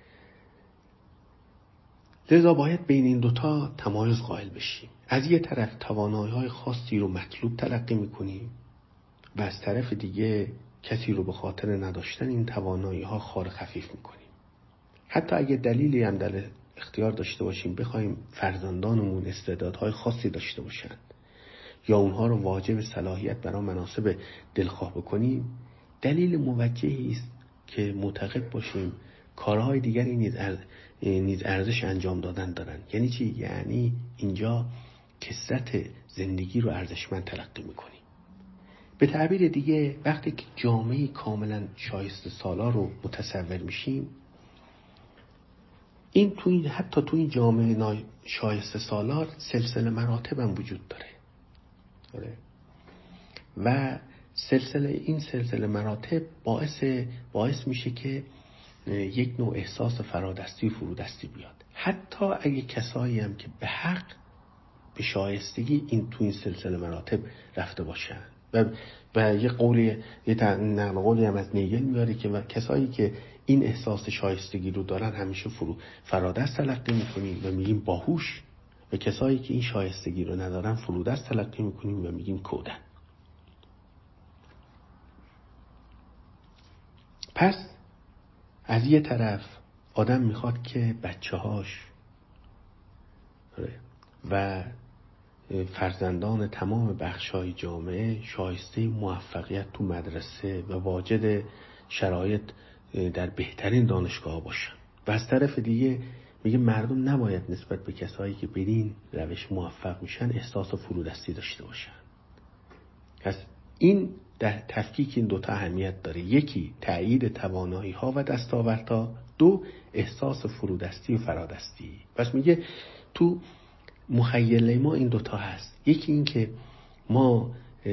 لذا باید بین این دوتا تمایز قائل بشیم. از یه طرف توانایی‌های خاصی رو مطلوب تلقی میکنیم و از طرف دیگه کسی رو به خاطر نداشتن این توانایی‌ها خار خفیف میکنیم. حتی اگه دلیلی هم در اختیار داشته باشیم بخوایم فرزندانمون استعدادهای خاصی داشته باشند یا اونها رو واجب صلاحیت برای مناصب دلخواه بکنیم، دلیل موجهی است که معتقد باشیم کارهای دیگری نیز نیز ارزش انجام دادن دارن. یعنی چی؟ یعنی اینجا کثرت زندگی رو ارزشمند تلقی میکنیم. به تعبیر دیگه وقتی که جامعه کاملا شایسته سالار رو متصور میشیم، این تو این حتی تو این جامعه شایسته سالار سلسله مراتب هم وجود داره. و سلسله این سلسله مراتب باعث باعث میشه که یک نوع احساس فرادستی و فرودستی بیاد. حتی اگه کسایی هم که به حق به شایستگی این تو این سلسله مراتب رفته باشن و و یه قولی یه نقل قولی هم از نیگل میاره که و کسایی که این احساس شایستگی رو دارن همیشه فرو فرادست تلقی میکنیم و میگیم باهوش، و کسایی که این شایستگی رو ندارن فرودست تلقی میکنیم و میگیم کودن. پس از یه طرف آدم میخواد که بچه هاش و فرزندان تمام بخشای جامعه شایسته موفقیت تو مدرسه و واجد شرایط در بهترین دانشگاه باشن، و از طرف دیگه میگه مردم نباید نسبت به کسایی که بدین روش موفق میشن احساس فرودستی داشته باشن. پس این در تفکیک این دوتا اهمیت داره. یکی تأیید توانایی ها و دستاوردها، دو احساس فرودستی و فرادستی. پس میگه تو مخیله ما این دوتا هست. یکی این که ما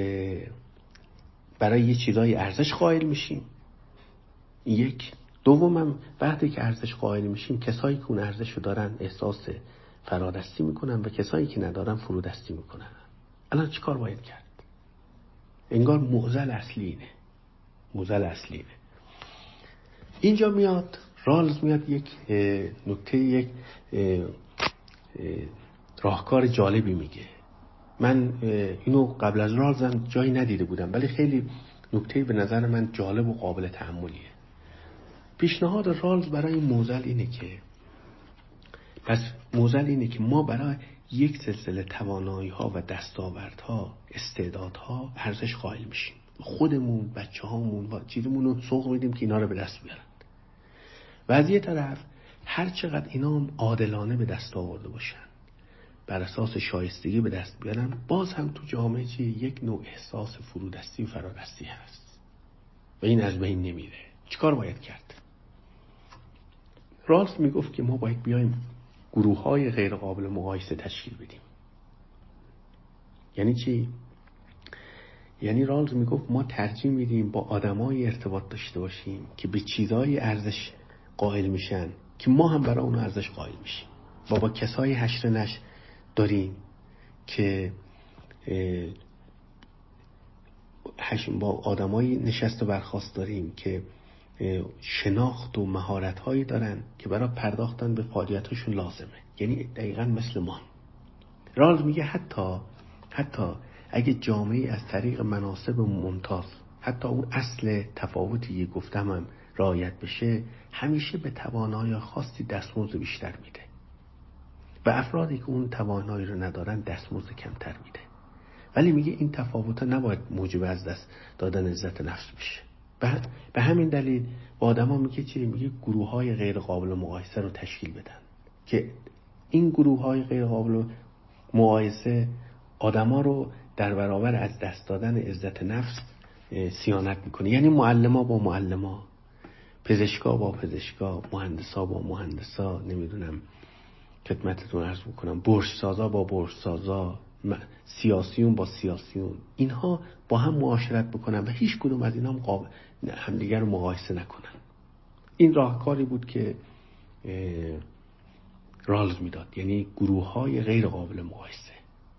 برای یه چیزای ارزش قائل میشیم، یک. دومم وقتی که ارزش قائل میشیم کسایی که اون ارزش رو دارن احساس فرادستی میکنن و کسایی که ندارن فرودستی میکنن. الان چی کار باید کرد؟ انگار معضل اصلی اینه. معضل اصلی اینه. اینجا میاد رالز میاد یک نکته یک راهکار جالبی میگه. من اینو قبل از رالزم جایی ندیده بودم ولی خیلی نکته به نظر من جالب و قابل تأملیه. پیشنهاد رالز برای این معضل اینه که پس معضل اینه که ما برای یک سلسله توانایی ها و دستاوردها، استعدادها ارزش قائل میشیم. خودمون، بچه هامون و چیزمون رو سوق میدیم که اینا رو به دست بیارن. و از یه طرف هر چقدر اینا عادلانه به دست آورده باشن، بر اساس شایستگی به دست بیارن، باز هم تو جامعه چی یک نوع احساس فرودستی و فرادستی هست و این از بین نمیره. چیکار باید کرد؟ رالز میگفت که ما باید بیایم گروه های غیر قابل مقایسه تشکیل بدیم. یعنی چی؟ یعنی رالز میگفت ما ترجیح میدیم با آدمای ارتباط داشته باشیم که به چیزای ارزش قائل میشن که ما هم برای اون ارزش قائل میشیم، و با کسای حشر نش داریم که با آدمای نشست و برخاست داریم که شناخت و مهارت‌هایی دارن که برای پرداختن به فعالیتاشون لازمه. یعنی دقیقاً مثل ما. رالز میگه حتی حتی اگه جامعه از طریق مناسب ممتاز، حتی اون اصل تفاوتی که گفتم هم رعایت بشه، همیشه به توانایی خاصی دستمزد بیشتر میده و افرادی که اون توانایی رو ندارن دستمزد کمتر میده. ولی میگه این تفاوت‌ها نباید موجب از دست دادن عزت نفس بشه. به همین دلیل با آدما میگه چی؟ میگه گروه‌های غیر قابل مقایسه رو تشکیل بدن که این گروه‌های غیر قابل مقایسه آدما رو در برابر از دست دادن عزت نفس صیانت میکنه. یعنی معلما با معلما، پزشکا با پزشکا، مهندسا با مهندسا، نمیدونم خدمتتون عرض بکنم برج سازا با برج سازا، سیاسیون با سیاسیون، اینها با هم معاشرت بکنن و هیچ کدوم از اینا هم قابل همدیگر رو مقایسه نکنن. این راهکاری بود که رالز میداد، یعنی گروه‌های غیر قابل مقایسه.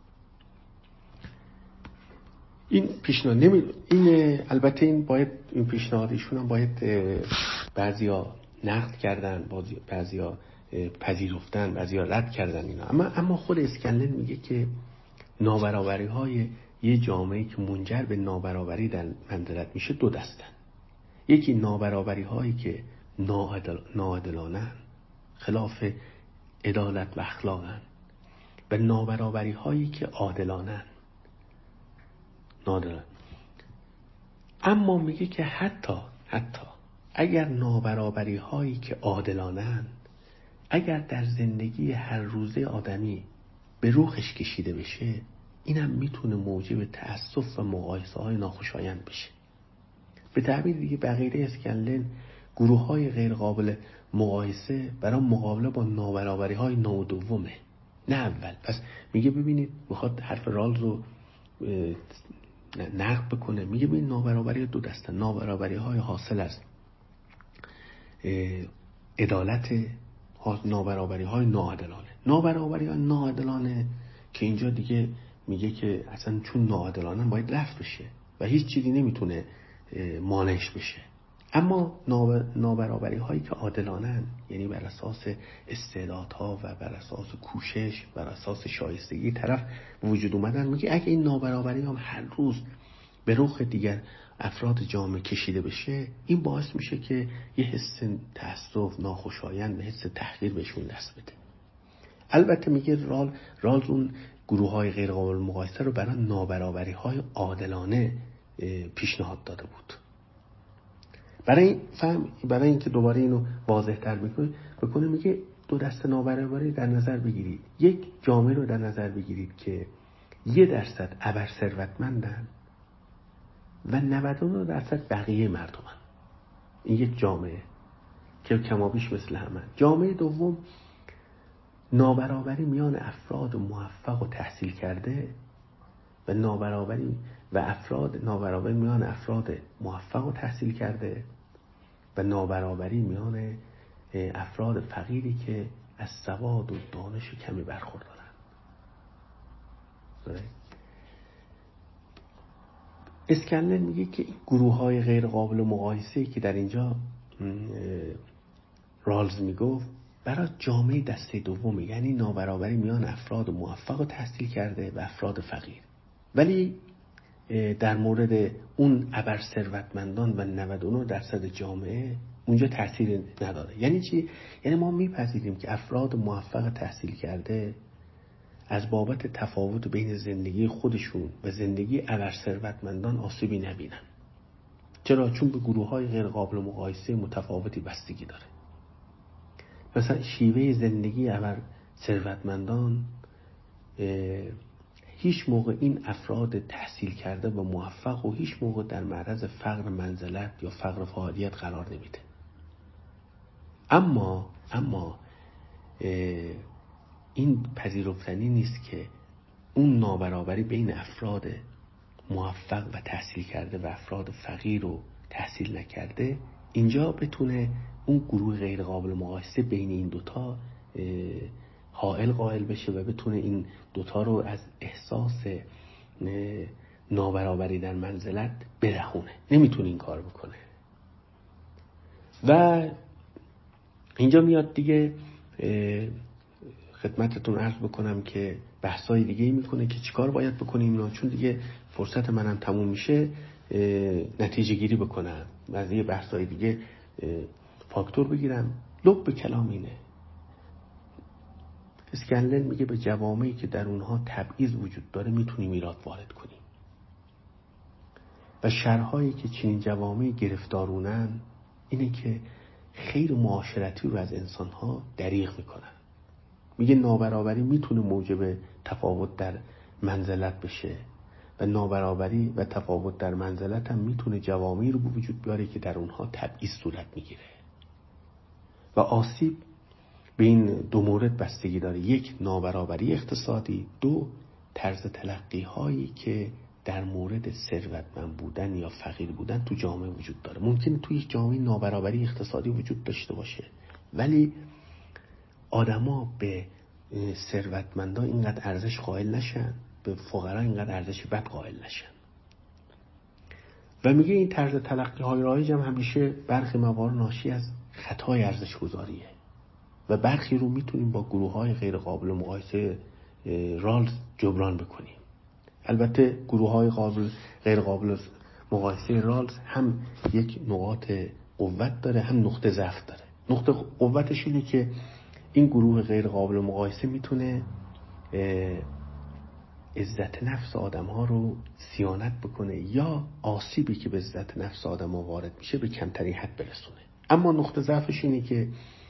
این پیشنهاد نمی این البته این باید این پیشنهادشون هم باید بعضیا نقد کردن، بعضیا پذیرفتن، بعضیا رد کردن اینا. اما اما خود اسکنلن میگه که نابرابری‌های یه جامعه که منجر به نابرابری در منزلت میشه دو دستن. یکی نابرابری‌هایی که ناعادل ناعادلانه، خلاف عدالت و اخلاقن، و نابرابری‌هایی که عادلانه نادرن. اما میگه که حتی حتی اگر نابرابری هایی که عادلانه‌اند اگر در زندگی هر روزه آدمی به روخش کشیده بشه، اینم میتونه موجب تأسف و مقایسه های ناخوشایند بشه. به تعبیر دیگه بقیه اسکنلن گروه های غیر قابل مقایسه برای مقابله با نابرابری های نوع دومه، نه اول. پس میگه ببینید، میخواد حرف رالز رو نقد بکنه. میگه ببین نابرابری دو دسته، نابرابری های حاصل از عدالت، نابرابری های ناعادلانه. نابرابری های ناعادلانه که اینجا دیگه میگه که اصلا چون ناعادلانه باید رفع بشه و هیچ چیزی نمیتونه مانعش بشه. اما نابرابری هایی که عادلانه، یعنی بر اساس استعدادها و بر اساس کوشش، بر اساس شایستگی طرف وجود اومدن، میگه اگه این نابرابری هم هر روز به رخ دیگر افراد جامعه کشیده بشه، این باعث میشه که یه حس تأسف، ناخوشایند، حس تحقیر بهشون دست بده. البته میگه رال رالز اون گروه های غیر قابل مقایسه رو برای نابرابری های عادلانه پیشنهاد داده بود. برای فهم برای اینکه دوباره اینو واضح تر بکنه بکنه میگه دو دسته نابرابری در نظر بگیرید. یک جامعه رو در نظر بگیرید که یه درصد ابر ثروتمندن و نود و نه درصد بقیه مردمن. این یک جامعه که کمابیش مثل همه. جامعه دوم نابرابری میان افراد موفق و تحصیل کرده و نابرابری و افراد نابرابری میان افراد موفق و تحصیل کرده و نابرابری میان افراد فقیری که از سواد و دانش کمی برخوردارن. اسکنلن میگه که این گروه های غیر قابل مقایسه که در اینجا رالز میگفت برای جامعه دسته دومه، یعنی نابرابری میان افراد موفق و تحصیل کرده و افراد فقیر. ولی در مورد اون ابر ثروتمندان و نود و نه درصد جامعه اونجا تأثیر نداره. یعنی چی؟ یعنی ما میپذیریم که افراد موفق تحصیل کرده از بابت تفاوت بین زندگی خودشون و زندگی ابر ثروتمندان آسیبی نبینن. چرا؟ چون به گروه های غیر قابل مقایسه متفاوتی بستگی داره. مثلا شیوه زندگی ابر ثروتمندان هیچ موقع این افراد تحصیل کرده و موفق و هیچ موقع در معرض فقر منزلت یا فقر فعالیت قرار نمیده. اما اما این پذیرفتنی نیست که اون نابرابری بین افراد موفق و تحصیل کرده و افراد فقیر و تحصیل نکرده اینجا بتونه اون گروه غیر قابل مقایسه بین این دوتا حائل قائل بشه و بتونه این دوتا رو از احساس نابرابری در منزلت برهونه. نمیتونه این کار بکنه. و اینجا میاد دیگه خدمتتون عرض بکنم که بحثای دیگه میکنه که چیکار باید بکنیم، چون دیگه فرصت منم تموم میشه نتیجه گیری بکنم و از یه بحثای دیگه فاکتور بگیرم. لب به کلام اینه، اسکنلن میگه به جوامعی که در اونها تبعیض وجود داره میتونیم ایراد وارد کنیم و شرهایی که چنین جوامعی گرفتارونن اینه که خیر معاشرتی رو از انسانها دریغ میکنن. میگه نابرابری میتونه موجب تفاوت در منزلت بشه و نابرابری و تفاوت در منزلت هم میتونه جوامعی رو به وجود بیاره که در اونها تبعیض صورت میگیره و آسیب به این دو مورد بستگی داره. یک، نابرابری اقتصادی، دو، طرز تلقی هایی که در مورد ثروتمند بودن یا فقیر بودن تو جامعه وجود داره. ممکنه تو یک جامعه نابرابری اقتصادی وجود داشته باشه ولی آدما به ثروتمندا اینقدر ارزش قائل نشن، به فقرا اینقدر ارزش بد قائل نشن. و میگه این طرز تلقی های رایج هم همیشه برخی موارد ناشی از خطای ارزش گذاریه و برخی رو میتونیم با گروه های غیر قابل مقایسه رالز جبران بکنیم. البته گروه های قابل غیر قابل مقایسه رالز هم یک نقاط قوت داره هم نقطه ضعف داره. نقطه قوتش اینه که این گروه غیر قابل مقایسه میتونه عزت نفس آدم ها رو صیانت بکنه یا آسیبی که به عزت نفس آدم ها وارد میشه به کمترین حد برسونه. اما نقطه ضعفش اینه که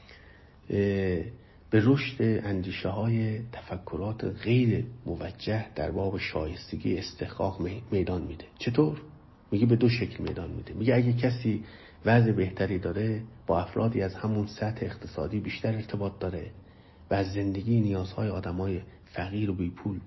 به رشد اندیشه های تفکرات غیر موجه در باب شایستگی استحقاق میدان میده. چطور؟ میگه به دو شکل میدان میده. میگه اگه کسی وضع بهتری داره، با افرادی از همون سطح اقتصادی بیشتر ارتباط داره و از زندگی نیازهای آدمای فقیر و بی پول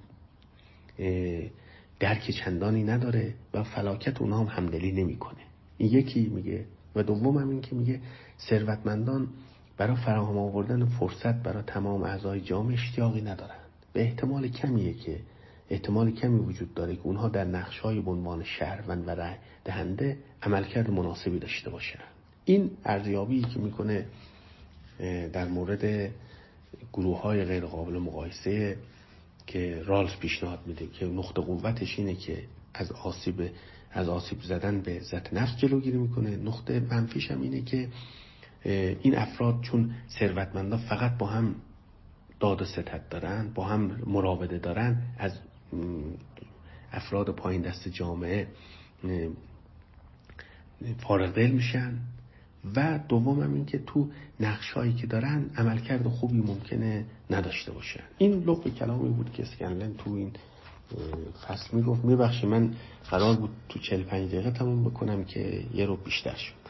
درک چندانی نداره و فلاکت اونها هم همدلی نمیکنه. این یکی میگه. و دوم هم این که میگه ثروتمندان برای فراهم آوردن فرصت برای تمام اعضای جامعه اشتیاقی ندارند. به احتمال کمیه که احتمال کمی وجود داره که اونها در نقش‌های به عنوان شهروند و رأی دهنده عملکرد مناسبی داشته باشند. این ارزیابی که میکنه در مورد گروه‌های غیر قابل مقایسه که رالز پیشنهاد میده که نقطه قوتش اینه که از آسیب از آسیب زدن به عزت نفس جلوگیری میکنه. نقطه منفیش هم اینه که این افراد چون ثروتمندا فقط با هم داد و ستد دارن، با هم مراوده دارن، از افراد پایین دست جامعه فارغ دل میشن. و دوم هم این که تو نقشایی که دارن عملکرد خوبی ممکنه نداشته باشن. این لب کلامی بود که اسکنلن تو این فصل میگفت. میبخشی من قرار بود تو چهل و پنج دقیقه تموم بکنم که یه رو بیشتر شد.